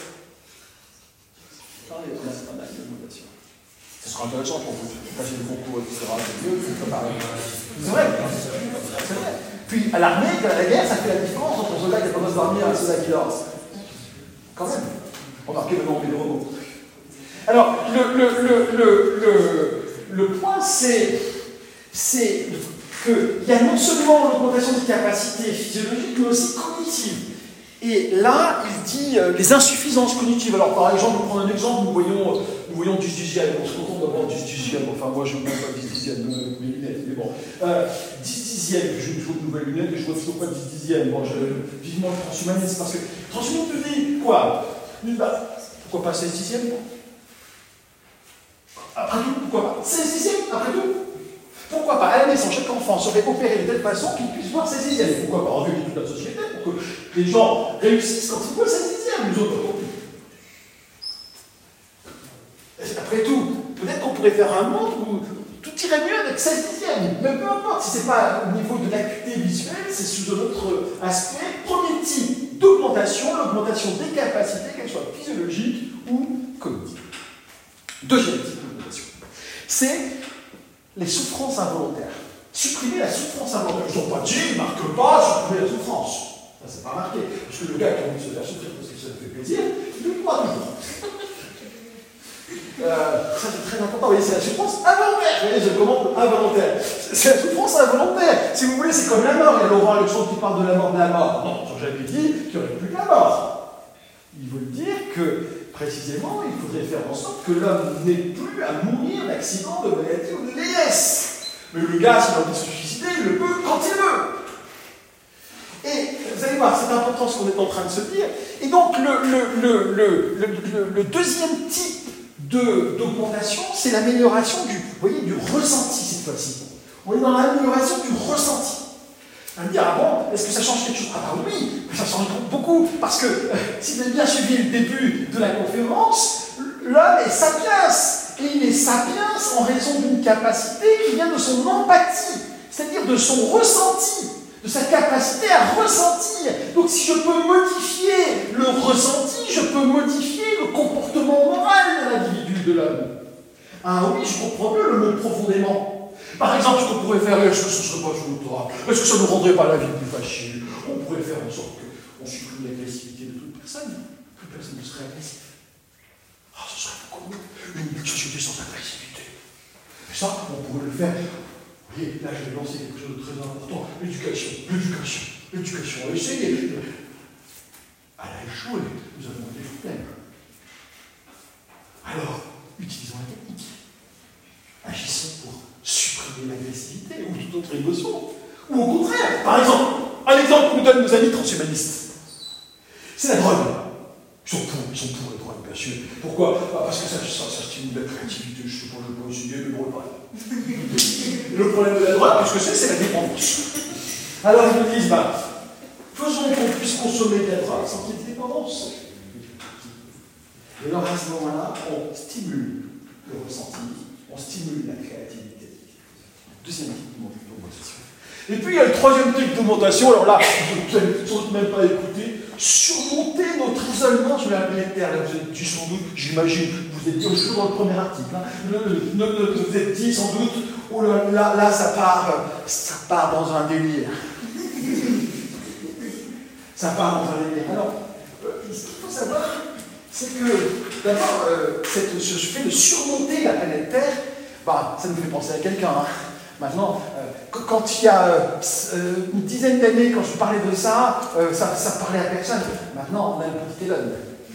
C'est pas mal d'augmentation. Ce sera intéressant pour vous. Passer le concours, et cetera. C'est mieux, c'est préparé. C'est vrai. C'est vrai. Puis à l'armée, à la guerre, ça fait la différence entre un soldat qui n'a pas besoin de dormir et un soldat qui dort. Quand même. Remarquez maintenant, on met des robots. Alors, le, le, le, le, le Le point, c'est, c'est qu'il y a non seulement l'augmentation des capacités physiologiques, mais aussi cognitives. Et là, il dit euh, les insuffisances cognitives. Alors, par exemple, pour prendre un exemple, nous voyons, nous voyons dix dixièmes. On se contente d'avoir dix dixièmes. Enfin, moi, je ne vois pas dix dixièmes de mes lunettes. Mais bon, euh, dix dixièmes, je joue de nouvelles lunettes et je ne vois toujours pas dix dixièmes. Bon, je, vivement le transhumanisme, parce que transhumanisme te dit quoi? Bah, pourquoi pas seize dixièmes? Après tout, pourquoi pas seize dixièmes, après tout. Pourquoi pas à la naissance, chaque enfant serait opéré de telle façon qu'il puisse voir seize dixièmes. Pourquoi pas en vue de toute la société, pour que les gens réussissent quand ils voient seize dixièmes, les autres non plus. Après tout, peut-être qu'on pourrait faire un monde où irait mieux avec seize dixièmes. Mais peu importe, si ce n'est pas au niveau de l'acuité visuelle, c'est sous un autre aspect. Premier type d'augmentation, l'augmentation des capacités, qu'elles soient physiologiques ou cognitives. Deuxième type d'augmentation, c'est les souffrances involontaires. Supprimer la souffrance involontaire. Ils n'ont pas dit, ils ne marquent pas, supprimer la souffrance. Ça, c'est pas marqué. Parce que le gars qui a envie de se faire souffrir parce que ça lui fait plaisir, il ne le croit toujours. Euh, ça c'est très important, vous voyez, c'est la souffrance involontaire. Vous voyez, je commande involontaire. C'est la souffrance involontaire. Si vous voulez, c'est comme la mort. Il y a Laurent Alexandre qui parle de la mort de la mort. Non, ils n'ont jamais dit qu'il n'y aurait plus que la mort. Ils veulent dire que, précisément, il faudrait faire en sorte que l'homme n'ait plus à mourir d'accident, de maladie ou de vieillesse. Mais le gars, s'il a envie de se suicider, il le peut quand il veut. Et vous allez voir, c'est important ce qu'on est en train de se dire. Et donc, le, le, le, le, le, le, le deuxième type de, d'augmentation, c'est l'amélioration du, vous voyez, du ressenti cette fois-ci. On est dans l'amélioration du ressenti. On va me dire, ah bon, est-ce que ça change quelque chose? Ah bah oui, ça change beaucoup. Parce que, euh, si vous avez bien suivi le début de la conférence, l'homme est sapiens. Et il est sapiens en raison d'une capacité qui vient de son empathie, c'est-à-dire de son ressenti, de sa capacité à ressentir. Donc si je peux modifier le ressenti, je peux modifier le comportement moral de l'individu, de l'homme. Ah oui, je comprends mieux le mot profondément. Par exemple, ce qu'on pourrait faire, est-ce que ce ne serait pas jouable? Est-ce que ça ne rendrait pas la vie plus facile? On pourrait faire en sorte qu'on supprime l'agressivité de toute personne. Plus personne ne serait agressif. Ah, ce serait beaucoup mieux. Une société sans agressivité. Et ça, on pourrait le faire. Vous voyez, là, je vais lancer quelque chose de très important. L'éducation, l'éducation, l'éducation. On a essayé. Elle a échoué. Nous avons des problèmes. Alors, utilisons la technique. Agissons pour supprimer l'agressivité ou toute autre émotion. Ou au contraire, par exemple, un exemple que nous donnent nos amis transhumanistes. C'est la drogue. Ils sont pour, ils sont pour les drogues, bien sûr. Pourquoi? Ah, parce que ça, ça, ça stimule la créativité, je sais pas, je peux essayer, mais bon, pas. Le problème de la drogue, qu'est-ce que c'est? C'est la dépendance. Alors ils nous disent, bah, faisons qu'on puisse consommer de la drogue sans qu'il y ait de dépendance. Et alors à ce moment-là, on stimule le ressenti, on stimule la créativité. Deuxième type d'augmentation. Et puis il y a le troisième type d'augmentation, alors là, vous n'avez sans doute même pas écouté, surmonter notre isolement sur la planète Terre. Là, vous êtes dit sans doute, j'imagine, vous êtes dit, toujours dans le premier article, hein, le, le, le, vous êtes dit sans doute, oh là, là, là ça, part, ça part dans un délire. Ça part dans un délire. Alors, euh, ce qu'il faut savoir, c'est que, d'abord, euh, ce fait de surmonter la planète Terre, bah, ça nous fait penser à quelqu'un. Hein. Maintenant, euh, quand il y a euh, une dizaine d'années, quand je parlais de ça, euh, ça, ça parlait à personne. Maintenant, on a un petit Elon.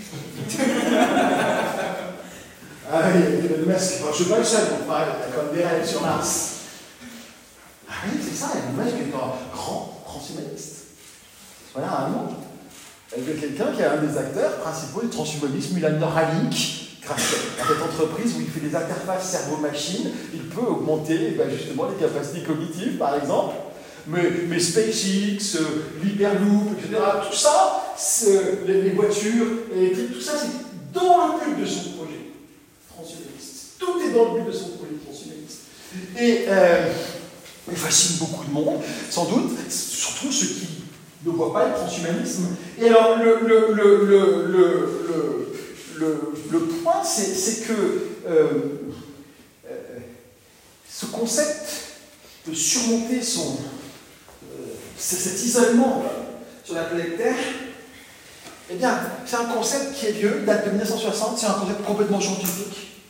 Ah oui, Elon Musk, enfin, je ne suis pas le seul, on parle comme des rêves sur Mars. Ah oui, c'est ça, Elon Musk est un grand transhumaniste. Voilà un nom. Il y a quelqu'un qui est un des acteurs principaux du transhumanisme, il a Neuralink. Grâce à cette entreprise où il fait des interfaces cerveau-machine, il peut augmenter ben, justement les capacités cognitives, par exemple. Mais, mais SpaceX, euh, l'Hyperloop, et cetera, tout ça, les, les voitures électriques, tout ça, c'est dans le but de son projet transhumaniste. Tout est dans le but de son projet transhumaniste. Et euh, il fascine beaucoup de monde, sans doute, surtout ceux qui ne voient pas le transhumanisme. Et alors, le, le, le, le, le, le Le, le point, c'est que euh, euh, ce concept de surmonter son, euh, cet isolement sur la planète Terre, eh bien, c'est un concept qui est vieux, date de mille neuf cent soixante, c'est un concept complètement scientifique,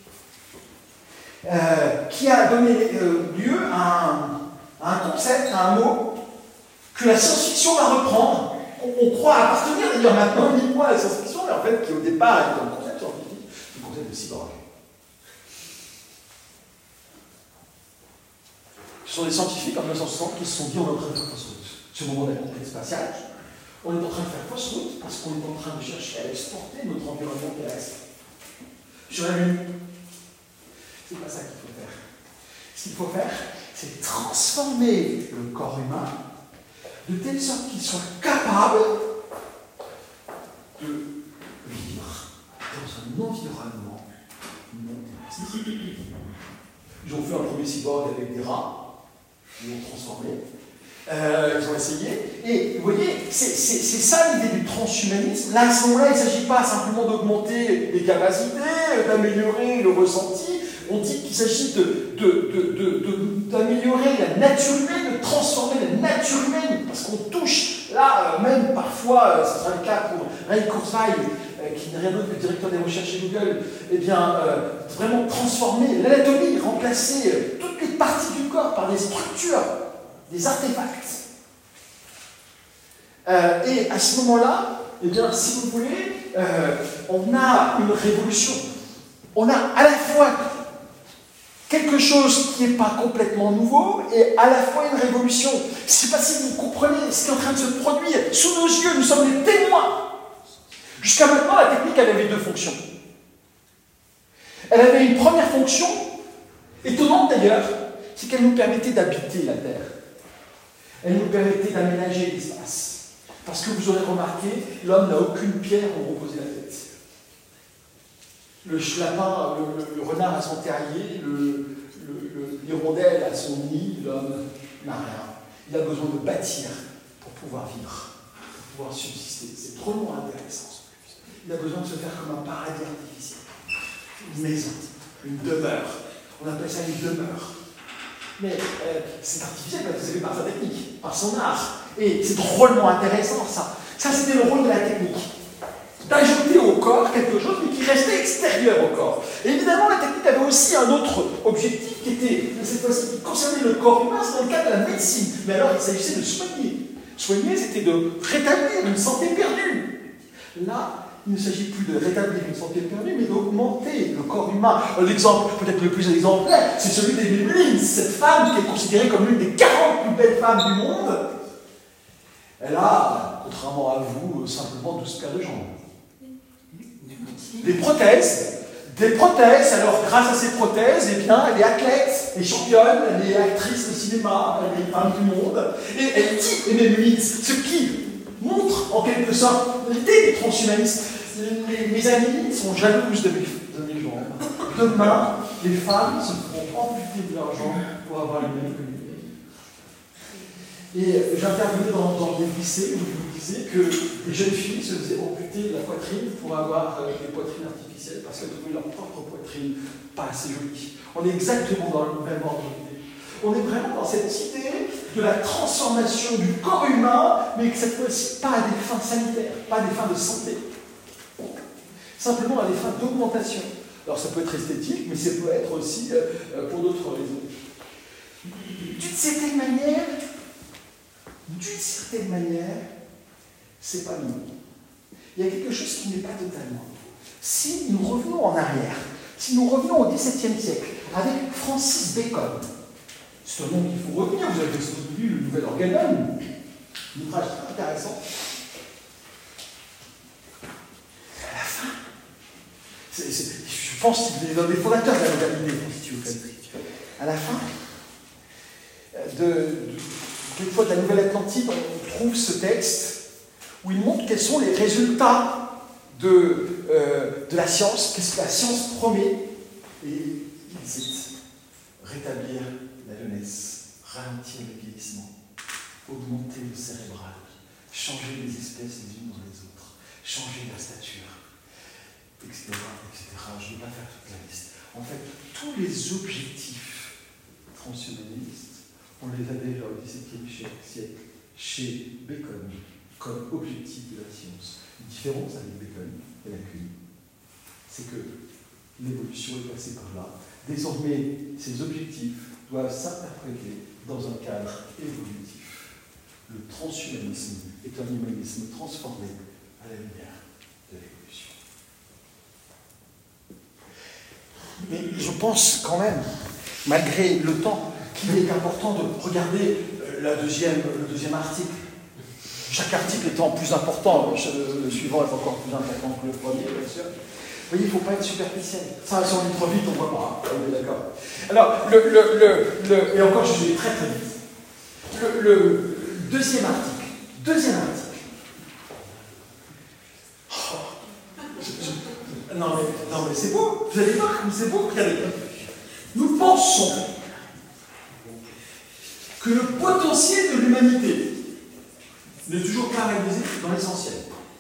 euh, qui a donné euh, lieu à un, à un concept, à un mot, que la science-fiction va reprendre. On, on croit appartenir d'ailleurs maintenant uniquement à la science-fiction, mais en fait, qui au départ est un concept scientifique, le concept de cyborg. Ce sont des scientifiques en mille neuf cent soixante qui se sont dit on est en train de faire fausse route. Ce moment de la conquête spatiale, on est en train de faire fausse route parce qu'on est en train de chercher à exporter notre environnement terrestre sur la Lune. C'est pas ça qu'il faut faire. Ce qu'il faut faire, c'est transformer le corps humain de telle sorte qu'il soit capable de vivre dans un environnement non terrestre. Ils ont fait un premier cyborg avec des rats, ils l'ont transformé. Euh, ils ont essayé. Et vous voyez, c'est ça l'idée du transhumanisme. Là, à ce moment-là, il ne s'agit pas simplement d'augmenter les capacités, d'améliorer le ressenti. On dit qu'il s'agit d'améliorer la nature humaine, de transformer la nature humaine, parce qu'on touche, là, euh, même parfois, euh, ce sera le cas pour Ray Kurzweil, euh, qui n'est rien d'autre que directeur des recherches chez Google, eh bien, euh, vraiment transformer l'anatomie, remplacer euh, toutes les parties du corps par des structures, des artefacts. Euh, et à ce moment-là, eh bien, si vous voulez, euh, on a une révolution. On a à la fois quelque chose qui n'est pas complètement nouveau et à la fois une révolution. Je ne sais pas si vous comprenez ce qui est en train de se produire. Sous nos yeux, nous sommes les témoins. Jusqu'à maintenant, la technique, elle avait deux fonctions. Elle avait une première fonction, étonnante d'ailleurs, c'est qu'elle nous permettait d'habiter la Terre. Elle nous permettait d'aménager l'espace. Parce que vous aurez remarqué, l'homme n'a aucune pierre où reposer la tête. Le lapin, le, le, le renard a son terrier, l'hirondelle a son nid, l'homme n'a rien. Il a besoin de bâtir pour pouvoir vivre, pour pouvoir subsister. C'est trop loin intéressant. Il a besoin de se faire comme un paradis artificiel. Une maison, une demeure. On appelle ça une demeure. Mais euh, c'est artificiel parce que c'est fait par sa technique, par son art. Et c'est drôlement intéressant, ça. Ça, c'était le rôle de la technique. D'ajouter au corps quelque chose, mais qui restait extérieur au corps. Et évidemment, la technique avait aussi un autre objectif qui était, cette fois-ci, qui concernait le corps humain, c'est dans le cadre de la médecine. Mais alors, il s'agissait de soigner. Soigner, c'était de rétablir une santé perdue. Là, il ne s'agit plus de rétablir une santé perdue, mais d'augmenter le corps humain. L'exemple peut-être le plus exemplaire, c'est celui d'Emily Mullins, cette femme qui est considérée comme l'une des quarante plus belles femmes du monde. Elle a, contrairement à vous, simplement douze paires de jambes. Des prothèses, des prothèses, alors grâce à ces prothèses, eh bien, elle est athlète, elle est championne, elle est actrice de cinéma, elle est femme du monde, et elle dit Emily Mullins, ce qui montre en quelque sorte l'idée des transhumanistes. Les, mes amis sont jalouses de mes, de mes jambes. Demain, les femmes se feront amputer de leurs jambes pour avoir les mêmes que lui. Et j'intervenais dans, dans des lycées où je vous disais que les jeunes filles se faisaient amputer la poitrine pour avoir euh, des poitrines artificielles parce qu'elles trouvaient leur propre poitrine pas assez jolie. On est exactement dans le même ordre d'idée. On est vraiment dans cette idée de la transformation du corps humain, mais que cette fois-ci pas à des fins sanitaires, pas à des fins de santé. Simplement à des fins d'augmentation. Alors ça peut être esthétique, mais ça peut être aussi euh, pour d'autres raisons. D'une certaine manière, d'une certaine manière, c'est pas nouveau. Il y a quelque chose qui n'est pas totalement nouveau. Si nous revenons en arrière, si nous revenons au dix-septième siècle, avec Francis Bacon, c'est un nom qu'il faut retenir, vous avez sans doute lu le Nouvel Organon, un ouvrage très intéressant. À la fin, c'est, c'est, je pense qu'il est l'un des fondateurs de la modernité constitutionnelle. À la fin, de, de quelquefois de la Nouvelle-Atlantide, on trouve ce texte où il montre quels sont les résultats de, euh, de la science, qu'est-ce que la science promet, et il cite rétablir la jeunesse, ralentir le vieillissement, augmenter le cérébral, changer les espèces les unes dans les autres, changer la stature, et cetera, et cetera. Je ne vais pas faire toute la liste. En fait, tous les objectifs transhumanistes, on les avait déjà au dix-septième siècle chez Bacon comme objectif de la science. Une différence avec Bacon et la Curie, c'est que l'évolution est passée par là. Désormais, ces objectifs doivent s'interpréter dans un cadre évolutif. Le transhumanisme est un humanisme transformé à la lumière de l'évolution. Mais je pense quand même, malgré le temps, qu'il est important de regarder la deuxième, le deuxième article. Chaque article étant plus important, le suivant est encore plus important que le premier, bien sûr. Vous voyez, il ne faut pas être superficiel. Ça, si on lit trop vite, on ne voit pas. Hein. On est d'accord. Alors, le, le, le, le, et encore, je vais très très vite. Le, le deuxième article. Deuxième article. Oh. Je, je, non, mais, non, mais c'est beau. Vous allez voir comme c'est beau. Regardez. Nous pensons que le potentiel de l'humanité n'est toujours pas réalisé dans l'essentiel.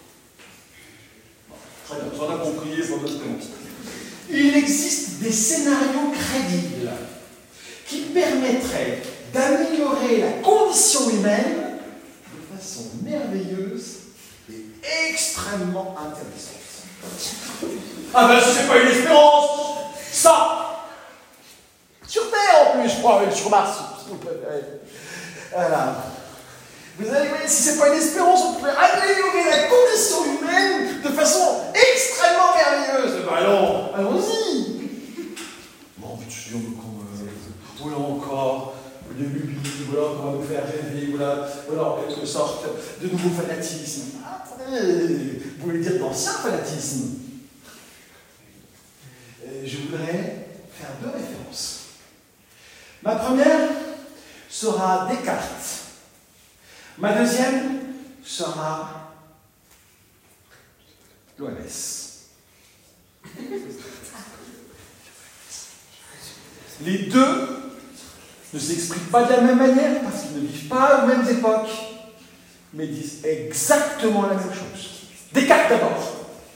Très bien, on a compris, c'est pas notre réponse. Il existe des scénarios crédibles qui permettraient d'améliorer la condition humaine de façon merveilleuse et extrêmement intéressante. Ah ben si c'est pas une espérance, ça, sur Terre en plus, je crois, sur Mars, si vous préférez. Voilà. Vous allez voir, si c'est pas une espérance, on pourrait améliorer la condition humaine de façon extrêmement merveilleuse. Ben non, allons-y. Bon, mais tu dis, on me voilà encore, de lubies, voilà, on va nous faire rêver, voilà, voilà, en quelque sorte, de nouveaux fanatismes. Attendez, vous voulez dire d'anciens fanatismes? Je voudrais faire deux références. Ma première sera Descartes. Ma deuxième sera l'O M S. Les deux ne s'expriment pas de la même manière parce qu'ils ne vivent pas aux mêmes époques, mais disent exactement la même chose. Descartes d'abord.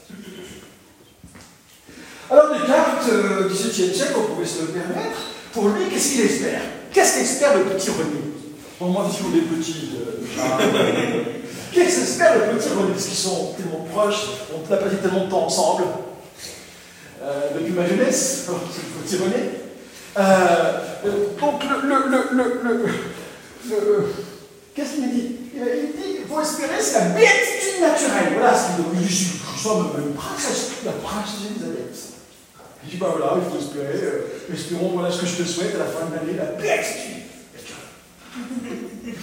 Alors Descartes, euh, dix-septième siècle, on pouvait se le permettre. Pour lui, qu'est-ce qu'il espère? Qu'est-ce qu'espère le petit René? Pour moi, si on est petits, euh, qu'est-ce qu'espère le petit René? Parce qu'ils sont tellement proches, on n'a pas passé tellement de temps ensemble. Euh, depuis ma jeunesse, c'est le petit René. Euh, donc, le, le, le, le, le, le qu'est-ce qu'il dit? Il dit qu'il faut espérer, c'est la béatitude naturelle. Voilà ce qu'il dit. Je suis, je suis une princesse, la princesse Elisabeth. Il dit, ben voilà, il faut espérer, euh, espérons, voilà ce que je te souhaite à la fin de l'année, la béatitude naturelle.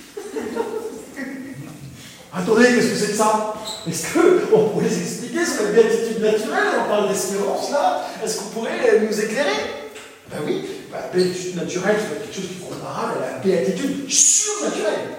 Attendez, qu'est-ce que c'est que ça? Est-ce qu'on pourrait s'expliquer sur la béatitude naturelle? On parle d'espérance là. Est-ce qu'on pourrait nous éclairer? Ben oui, ben, la béatitude naturelle, c'est quelque chose qui est comparable à la béatitude surnaturelle.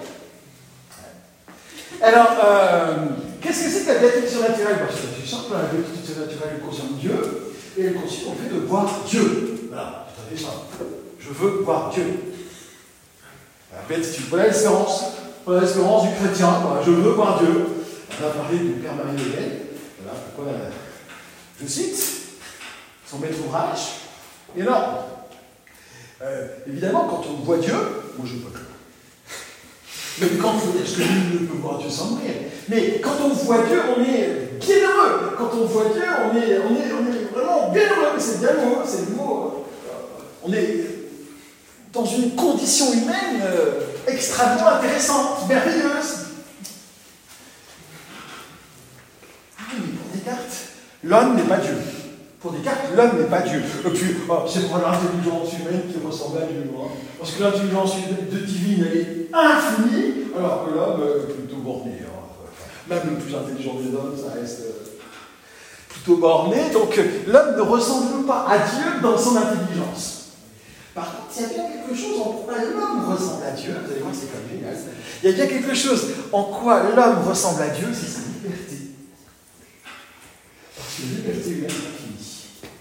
Alors, euh, qu'est-ce que c'est que la béatitude surnaturelle? Ben, c'est simple, la béatitude surnaturelle concerne Dieu, et elle consiste en fait de voir Dieu. Voilà, c'est très simple. Je veux voir Dieu. La béatitude, voilà l'espérance. Voilà l'espérance du chrétien, voilà, je veux voir Dieu. On a parlé du Père Marie-Hélène. Voilà pourquoi, euh, je cite son maître ouvrage. Et alors, euh, évidemment, quand on voit Dieu, moi je ne vois que. Mais quand on est, ce que nul ne peut voir Dieu sans mourir. Mais quand on voit Dieu, on est bien heureux. Quand on voit Dieu, on est, on est, on est vraiment bien heureux. Mais c'est bien le mot, c'est le mot. Euh, on est dans une condition humaine euh, extrêmement intéressante, merveilleuse. Ah oui, mais pour Descartes, l'homme n'est pas Dieu. Pour Descartes, l'homme n'est pas Dieu. Et puis, oh, c'est pas l'intelligence humaine qui ressemble à Dieu. Hein. Parce que l'intelligence divine, elle est infinie, alors que l'homme est plutôt borné. Hein. Même le plus intelligent des hommes, ça reste euh, plutôt borné. Donc, l'homme ne ressemble pas à Dieu dans son intelligence. Par contre, il y a bien quelque chose en quoi l'homme ressemble à Dieu. Vous allez voir, c'est comme génial. Il y a bien quelque chose en quoi l'homme ressemble à Dieu, c'est sa liberté. Parce que la liberté humaine est infinie.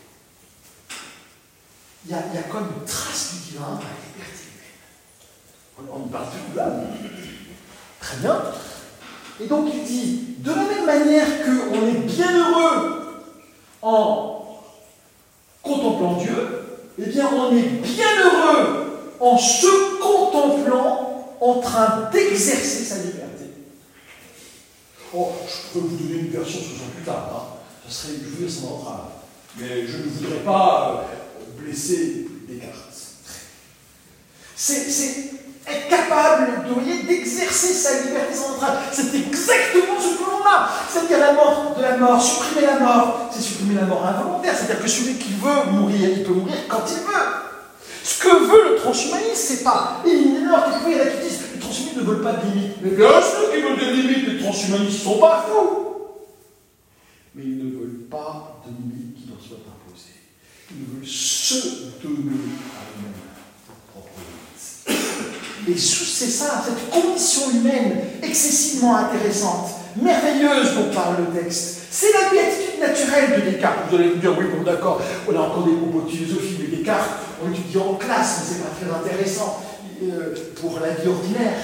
Il y, a, il y a comme une trace du divin dans la liberté humaine. On, on parle tout de l'âme. Très bien. Et donc il dit, de la même manière qu'on est bien heureux en contemplant Dieu, eh bien on est bien heureux en se contemplant en train d'exercer sa liberté. Oh, je peux vous donner une version ce soir plus tard, hein. Ça serait, je vous laisse mon entrave. Mais je ne voudrais pas euh, blesser Descartes. C'est, c'est être capable de, voyez, d'exercer sa liberté sans entrave. C'est exactement ce que l'on a. C'est-à-dire la mort de la mort, supprimer la mort, c'est supprimer la mort involontaire. C'est-à-dire que celui qui veut mourir, il peut mourir quand il veut. Ce que veut le transhumanisme, c'est pas éliminer la mort. Quelquefois, il y en a qui disent les transhumanistes ne veulent pas de limites. Mais bien sûr qu'ils veulent des limites, les transhumanistes ne sont pas fous. Mais ils ne veulent pas de limites qui leur soient imposées. Ils veulent se donner à eux-mêmes leurs propres limites. Et c'est ça, cette condition humaine excessivement intéressante, merveilleuse dont parle le texte, C'est la béatitude naturelle de Descartes. Vous allez me dire, oui, bon, d'accord, on a encore des propos de philosophie, mais Descartes, on l'étudie en classe, mais c'est pas très intéressant euh, pour la vie ordinaire.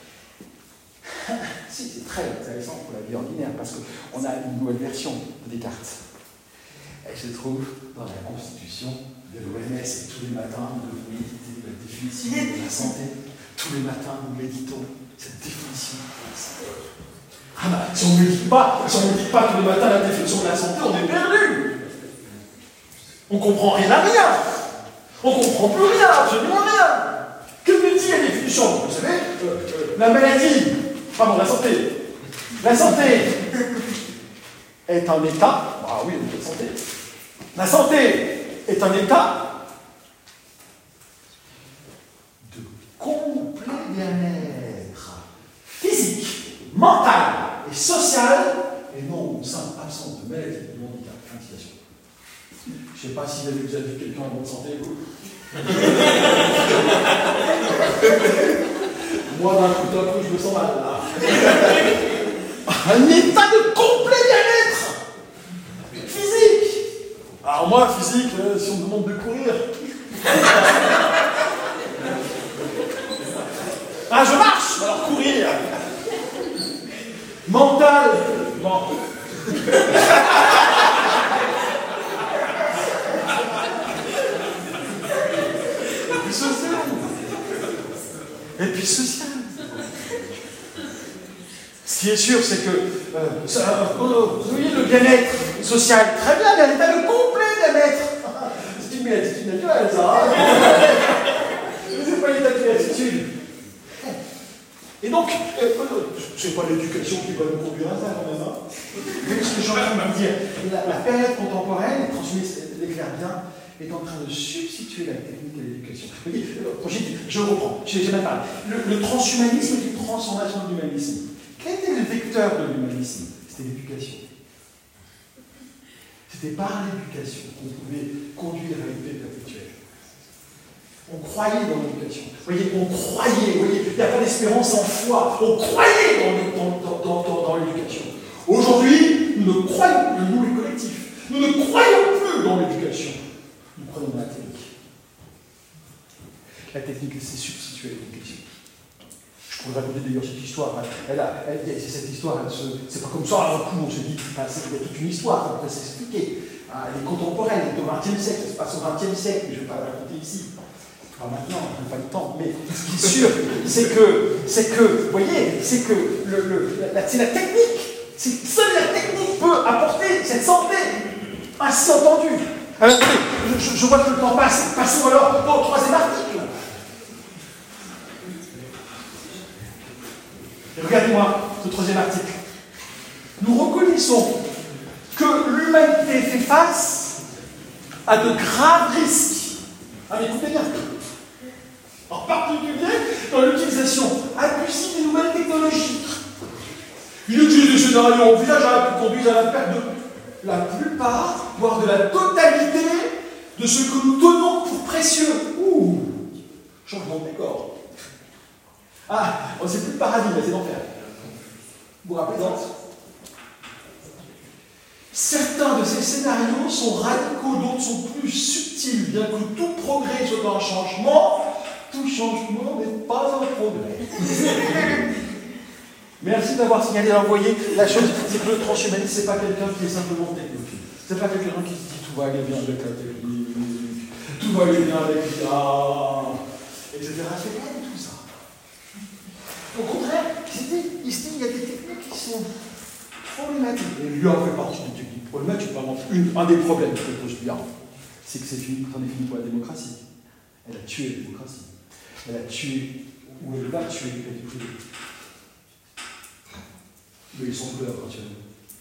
Si, c'est très intéressant pour la vie ordinaire, parce qu'on a une nouvelle version de Descartes. Elle se trouve dans la Constitution de l'O M S, et tous les matins, nous devons méditer la définition de la santé. Tous les matins, nous méditons cette définition de la santé. Ah bah, si on ne médite pas, si on ne médite pas tous les matins la définition de la santé, on est perdu. On comprend rien à rien. On comprend plus rien, absolument rien. Que veut dire la définition? Vous savez, euh, euh, la maladie, pardon, la santé. La santé est un état, ah oui, la santé. La santé est un état de complet bien-être physique, mental et social, et non une simple absence de maladie ou de handicap. Fin de citation. Je ne sais pas si vous avez déjà vu quelqu'un en bonne santé, vous. Moi, d'un coup d'un coup, je me sens mal, là. Un état de complet bien-être physique. Alors moi, physique, euh, si on me demande de courir... ah, je marche. Alors courir. Mental. Bon. Et puis social. Et puis social. Ce qui est sûr, c'est que euh, ça, vous voyez le bien-être social, très bien, il y a un état de complet bien-être. C'est une béatitude naturelle, ça. Hein. C'est pas l'état de béatitude. Et donc, euh, c'est pas l'éducation qui va nous conduire à ça, quand même. Hein. Ce que je suis en train de vous dire, la, la période contemporaine, transmise l'éclaire bien, est en train de substituer la technique à l'éducation. Je reprends, j'ai mal parlé. Le, le transhumanisme est une transformation de l'humanisme. Quel était le vecteur de l'humanisme? C'était l'éducation. C'était par l'éducation qu'on pouvait conduire à une paix perpétuelle. On croyait dans l'éducation. Vous voyez, on croyait, vous voyez, il n'y a pas d'espérance sans foi. On croyait dans, dans, dans, dans, dans l'éducation. Aujourd'hui, nous ne croyons, le nous est collectif, nous ne croyons plus dans l'éducation. Nous croyons dans la technique. La technique s'est substituée à l'éducation. Je pourrais raconter d'ailleurs cette histoire. Elle a, elle, c'est cette histoire, elle se, c'est pas comme ça, un coup on se dit, enfin, c'est toute une histoire, on peut s'expliquer. Elle est contemporaine, elle est au vingtième siècle, ça se passe au vingtième siècle, mais je ne vais pas la raconter ici. Pas maintenant, on n'a pas le temps, mais ce qui est sûr, c'est que, c'est que, vous voyez, c'est que le, le, la, c'est la technique, c'est, seule la technique peut apporter cette santé, ainsi entendu. Alors, je, je vois que le temps passe, passons alors au troisième article. Regardez-moi ce troisième article. Nous reconnaissons que l'humanité fait face à de graves risques. Ah, mais écoutez bien. En particulier dans l'utilisation abusive des nouvelles technologies. Il utilise des scénarios envisageables qui conduisent à la perte de la plupart, voire de la totalité, de ce que nous tenons pour précieux. Ouh, changement de décor. Ah, c'est plus le paradis, mais c'est l'enfer. Vous vous rappelez, donc certains de ces scénarios sont radicaux, d'autres sont plus subtils, bien que tout progrès soit un changement. Tout changement n'est pas un progrès. Merci d'avoir signalé. Alors, vous voyez, la chose, c'est que le transhumaniste, c'est pas quelqu'un qui est simplement technique. C'est pas quelqu'un qui se dit tout va aller bien avec la technique, tout va aller bien avec l'I A, et cetera. C'est pas du tout ça. Au contraire, ici, il y a des techniques qui sont problématiques. Et l'I A fait partie des techniques problématiques. Par exemple, une, un des problèmes que pose l'I A, c'est que c'est fini, c'en est fini pour la démocratie. Elle a tué la démocratie. Elle a tué, ou elle va tuer la démocratie. Mais ils sont plus actuellement.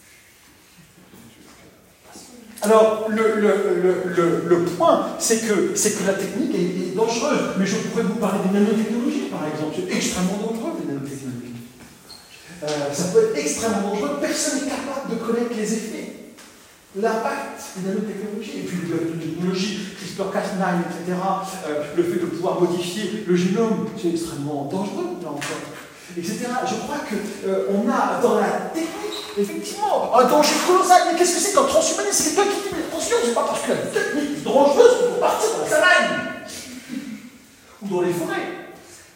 Alors, le, le, le, le, le point, c'est que, c'est que la technique est, est dangereuse. Mais je pourrais vous parler des nanotechnologies, par exemple. C'est extrêmement dangereux, les nanotechnologies. Euh, ça peut être extrêmement dangereux. Personne n'est capable de connaître les effets, l'impact des nanotechnologies. Et puis, les technologies, CRISPR Cas neuf, et cetera, euh, le fait de pouvoir modifier le génome, c'est extrêmement dangereux, là encore, et cetera. Je crois qu'on euh, a dans la technique effectivement, un danger colossal. Mais qu'est-ce que c'est qu'un transhumaniste? C'est quelqu'un qui dit, mais attention, c'est pas parce qu'il y a une technique dangereuse qu'il faut partir dans la savane ou dans les forêts.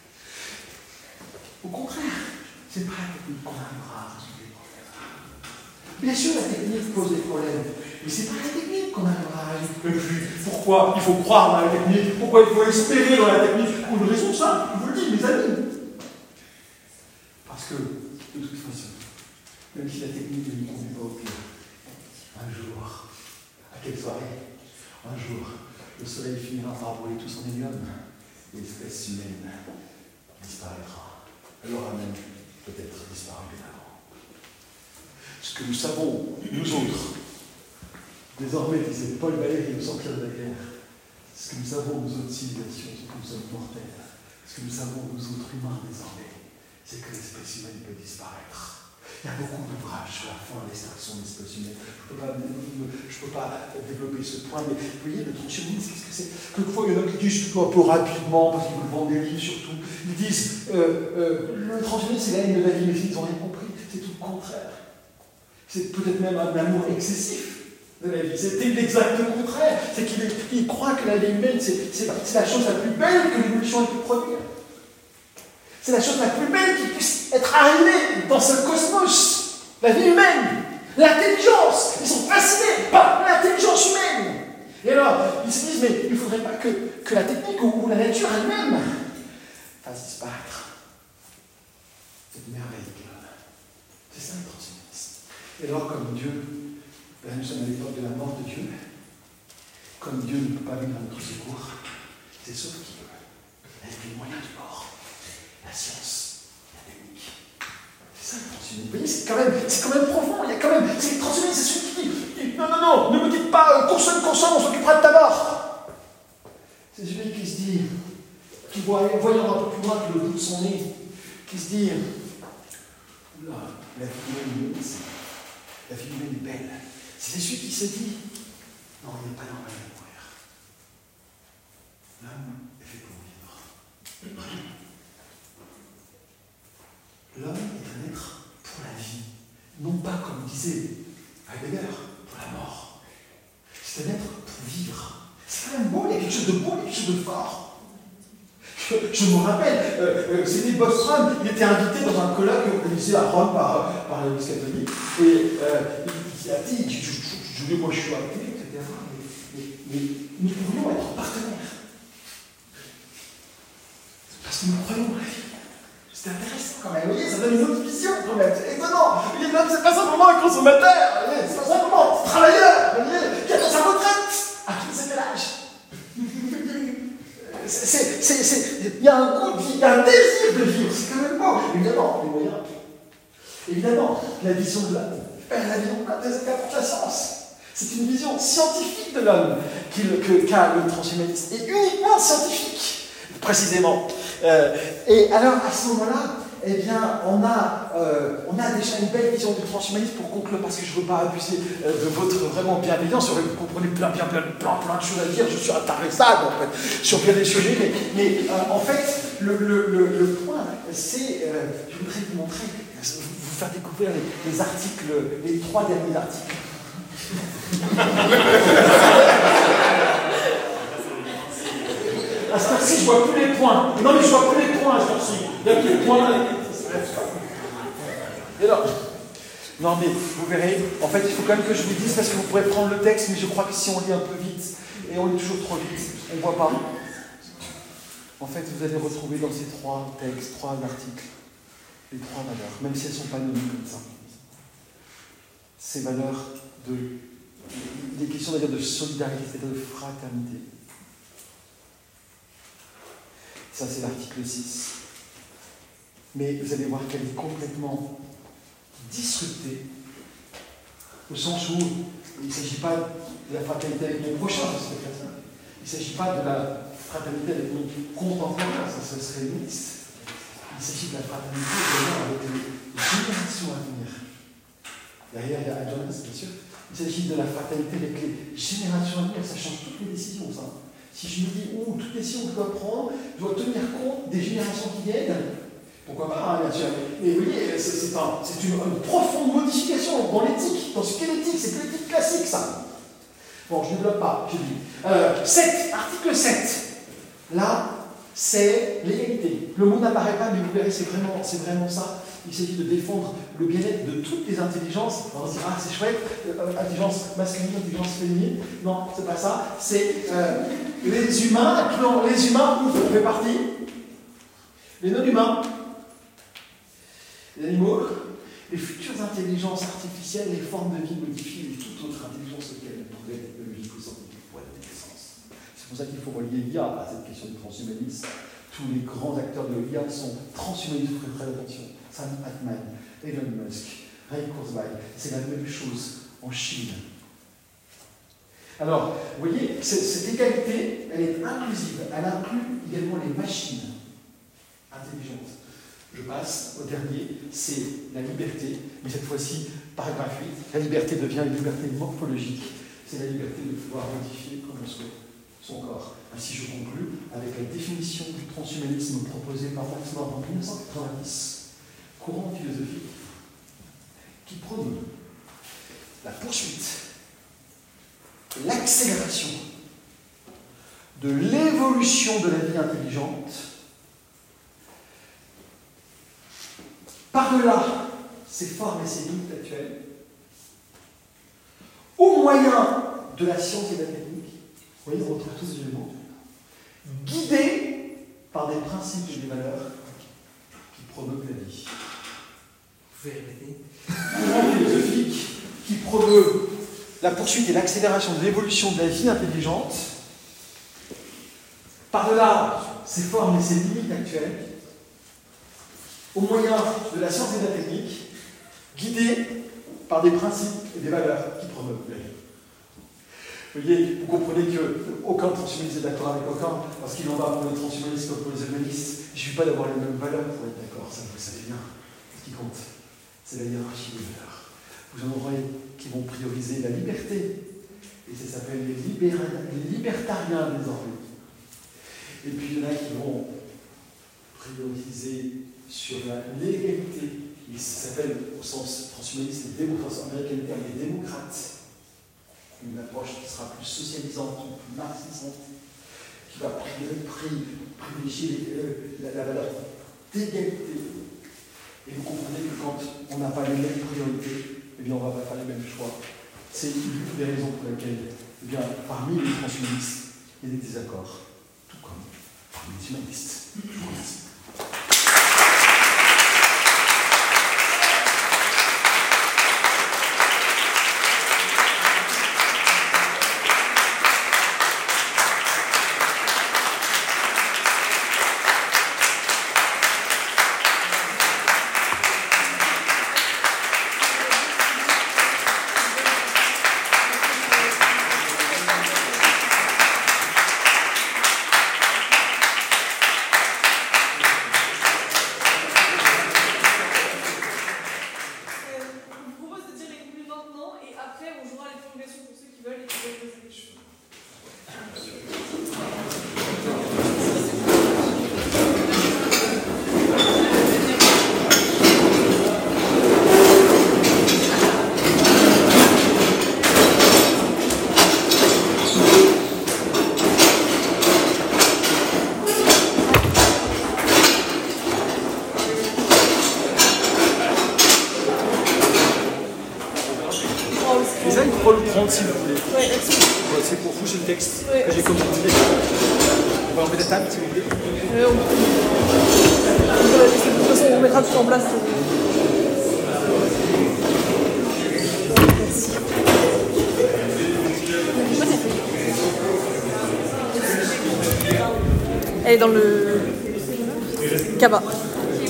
Au contraire, c'est pas la technique qu'on arrivera à résoudre les problèmes. Bien sûr, la technique pose des problèmes, mais c'est pas la technique qu'on arrivera à résoudre. Pourquoi il faut croire dans la technique? Pourquoi il faut espérer dans la technique? Pour une raison simple, je vous le dis, mes amis. Parce que, de toute façon, même si la technique ne nous conduit pas au pire, un jour, à quelle soirée, un jour, le soleil finira par brûler tout son hélium, l'espèce humaine disparaîtra. Elle aura même peut-être disparu bien avant. Ce que nous savons, nous autres, désormais, disait Paul Valéry au sortir de la guerre, ce que nous savons, nous autres civilisations, c'est que nous sommes mortels. Ce que nous savons, nous autres humains, désormais, c'est que l'espèce humaine peut disparaître. Il y a beaucoup d'ouvrages sur la fin de l'extraction de l'espèce humaine. Je ne peux, peux pas développer ce point, mais vous voyez, le transhumanisme, qu'est-ce que c'est? Quelquefois, il y en a qui disent un peu rapidement, parce qu'ils veulent vendre des livres surtout, ils disent euh, euh, le transhumanisme, c'est la haine de la vie, mais ils n'ont rien compris. C'est tout le contraire. C'est peut-être même un amour excessif de la vie. C'est l'exact contraire. C'est qu'il croit que la vie humaine, c'est la chose la plus belle que l'évolution ait pu produire. C'est la chose la plus belle qui puisse être arrivée dans ce cosmos. La vie humaine, l'intelligence. Ils sont fascinés par l'intelligence humaine. Et alors, ils se disent, mais il ne faudrait pas que, que la technique ou, ou la nature elle-même fasse disparaître cette merveille qu'est l'homme. C'est ça le transhumanisme. Et alors, comme Dieu, là nous sommes à l'époque de la mort de Dieu, comme Dieu ne peut pas venir à notre secours, c'est sauf qu'il veut. Avec les moyens du bord. La science, la technique. C'est ça le transhumanisme. Vous voyez, c'est quand même, c'est quand même profond. Il y a quand même. C'est le transhumanisme, c'est celui qui dit non, non, non, ne me dites pas, euh, consomme, consomme, on s'occupera de ta mort. C'est celui qui se dit, qui voit, voyant un peu plus loin que le bout de son nez, qui se dit oula, la vie humaine, la vie humaine est belle. C'est celui qui se dit non, il n'est pas normal de mourir. L'homme est fait pour vivre. L'homme est un être pour la vie, non pas comme disait Heidegger, pour la mort. C'est un être pour vivre. C'est quand même beau, il y a quelque chose de beau, il y a quelque chose de fort. Je, je me rappelle, euh, euh, c'était Bostrom, il était invité dans un colloque organisé à Rome par, par l'Église catholique, et euh, il a dit, je, je, je, je, moi je suis athée, et cetera, mais, mais, mais nous pourrions être partenaires. Parce que nous croyons dans la vie. C'est intéressant quand même, vous voyez, ça donne une autre vision quand même, c'est étonnant. L'homme, c'est pas simplement un consommateur, vous voyez, c'est pas simplement un travailleur, vous voyez, qui attend sa retraite à tout cet âge. Il y a un goût de vie, il y a un désir de vivre, c'est quand même beau. Évidemment, les moyens. Évidemment, la vision de l'homme, la vision de la science. C'est une vision scientifique de l'homme qu'a le transhumanisme, et uniquement scientifique, précisément. Euh, et alors, à ce moment-là, eh bien, on a, euh, on a déjà une belle vision du transhumanisme pour conclure, parce que je ne veux pas abuser euh, de votre vraiment bienveillance. Vous comprenez plein, plein, plein, plein, plein de choses à dire. Je suis intarissable, en fait, sur bien des sujets. Mais, mais euh, en fait, le, le, le, le point, c'est, euh, je voudrais vous montrer, vous, vous faire découvrir les, les articles, les trois derniers articles. À ce temps-ci, je ne vois plus les points. Non, mais je ne vois plus les points à ce temps-ci. Il n'y a plus les points. Et alors, non, mais vous verrez, en fait, il faut quand même que je vous dise, parce que vous pourrez prendre le texte, mais je crois que si on lit un peu vite, et on lit toujours trop vite, on ne voit pas. En fait, vous allez retrouver dans ces trois textes, trois articles, les trois valeurs, même si elles ne sont pas nommées comme ça. Ces valeurs de. Des questions d'ailleurs de solidarité, c'est-à-dire de fraternité. Ça, c'est l'article six. Mais vous allez voir qu'elle est complètement disruptée, au sens où il ne s'agit pas de la fraternité avec mon prochain, c'est chrétien. Il ne s'agit pas de la fraternité avec mon contemporain, ça, ça serait mixte. Il s'agit de la fraternité avec les générations à venir. Derrière, il y a Jonas, bien sûr. Il s'agit de la fraternité avec les générations à venir. Ça change toutes les décisions, ça. Si je me dis, oh, toute décision que je dois prendre, je dois tenir compte des générations qui viennent, Pourquoi pas, hein, bien sûr. Mais vous voyez, c'est, c'est, un, c'est une, une profonde modification dans l'éthique. Dans ce qu'est l'éthique, c'est que l'éthique classique, ça. Bon, je ne développe pas, je dis. Euh, sept, article sept. Là, c'est l'égalité. Le mot n'apparaît pas, mais vous verrez, c'est vraiment, c'est vraiment ça. Il s'agit de défendre le bien-être de toutes les intelligences. On va se dire, ah, c'est chouette, euh, intelligence masculine, intelligence féminine. Non, c'est pas ça. C'est euh, les humains, non, les humains, où on fait partie. Les non-humains. Les animaux. Les futures intelligences artificielles, les formes de vie modifiées et toute autre intelligence auquel le progrès technologique ou scientifique pourrait donner naissance. C'est pour ça qu'il faut relier l'I A à cette question du transhumanisme. Tous les grands acteurs de l'I A sont transhumanistes, vous ferez très attention. Sam Altman, Elon Musk, Ray Kurzweil, c'est la même chose en Chine. Alors, vous voyez, cette, cette égalité, elle est inclusive. Elle inclut également les machines intelligentes. Je passe au dernier, c'est la liberté, mais cette fois-ci, paragraphe huit, la liberté devient une liberté morphologique. C'est la liberté de pouvoir modifier comme on souhaite son corps. Ainsi, je conclus avec la définition du transhumanisme proposée par Max More en dix-neuf cent quatre-vingt-dix, courant philosophique qui prône la poursuite, l'accélération de l'évolution de la vie intelligente par-delà ses formes et ses limites actuelles, au moyen de la science et de la technique. Vous voyez, on retrouve tous les éléments, guidés par des principes et des valeurs qui promeuvent la vie. Vous pouvez répéter ? Courant philosophique qui promeut la poursuite et l'accélération de l'évolution de la vie intelligente, par-delà ses formes et ses limites actuelles, au moyen de la science et de la technique, guidés par des principes et des valeurs qui promeuvent la vie. Vous voyez, vous comprenez qu'aucun transhumaniste n'est d'accord avec aucun, parce qu'il en va pour les transhumanistes comme pour les humanistes. Il ne suffit pas d'avoir les mêmes valeurs pour être d'accord, ça vous le savez bien. Ce qui compte, c'est la hiérarchie des valeurs. Vous en aurez qui vont prioriser la liberté, et ça s'appelle les, libéra- les libertariens désormais. Et puis il y en a qui vont prioriser sur la légalité, et ça s'appelle au sens transhumaniste, les démocrates américains, le terme des démocrates. Une approche qui sera plus socialisante, plus marxiste, qui va privilégier euh, la, la valeur d'égalité. Et vous comprenez que quand on n'a pas les mêmes priorités, eh bien on ne va pas faire les mêmes choix. C'est une des raisons pour lesquelles, eh bien, parmi les transhumanistes, il y a des désaccords, tout comme parmi les humanistes. Je vous remercie. Si vous voulez. Ouais, merci. C'est pour vous, c'est le texte Ouais. que j'ai commenté. On va enlever la table si vous voulez. Euh, on... De toute façon, on mettra tout en place. Merci. Elle est dans le cabas.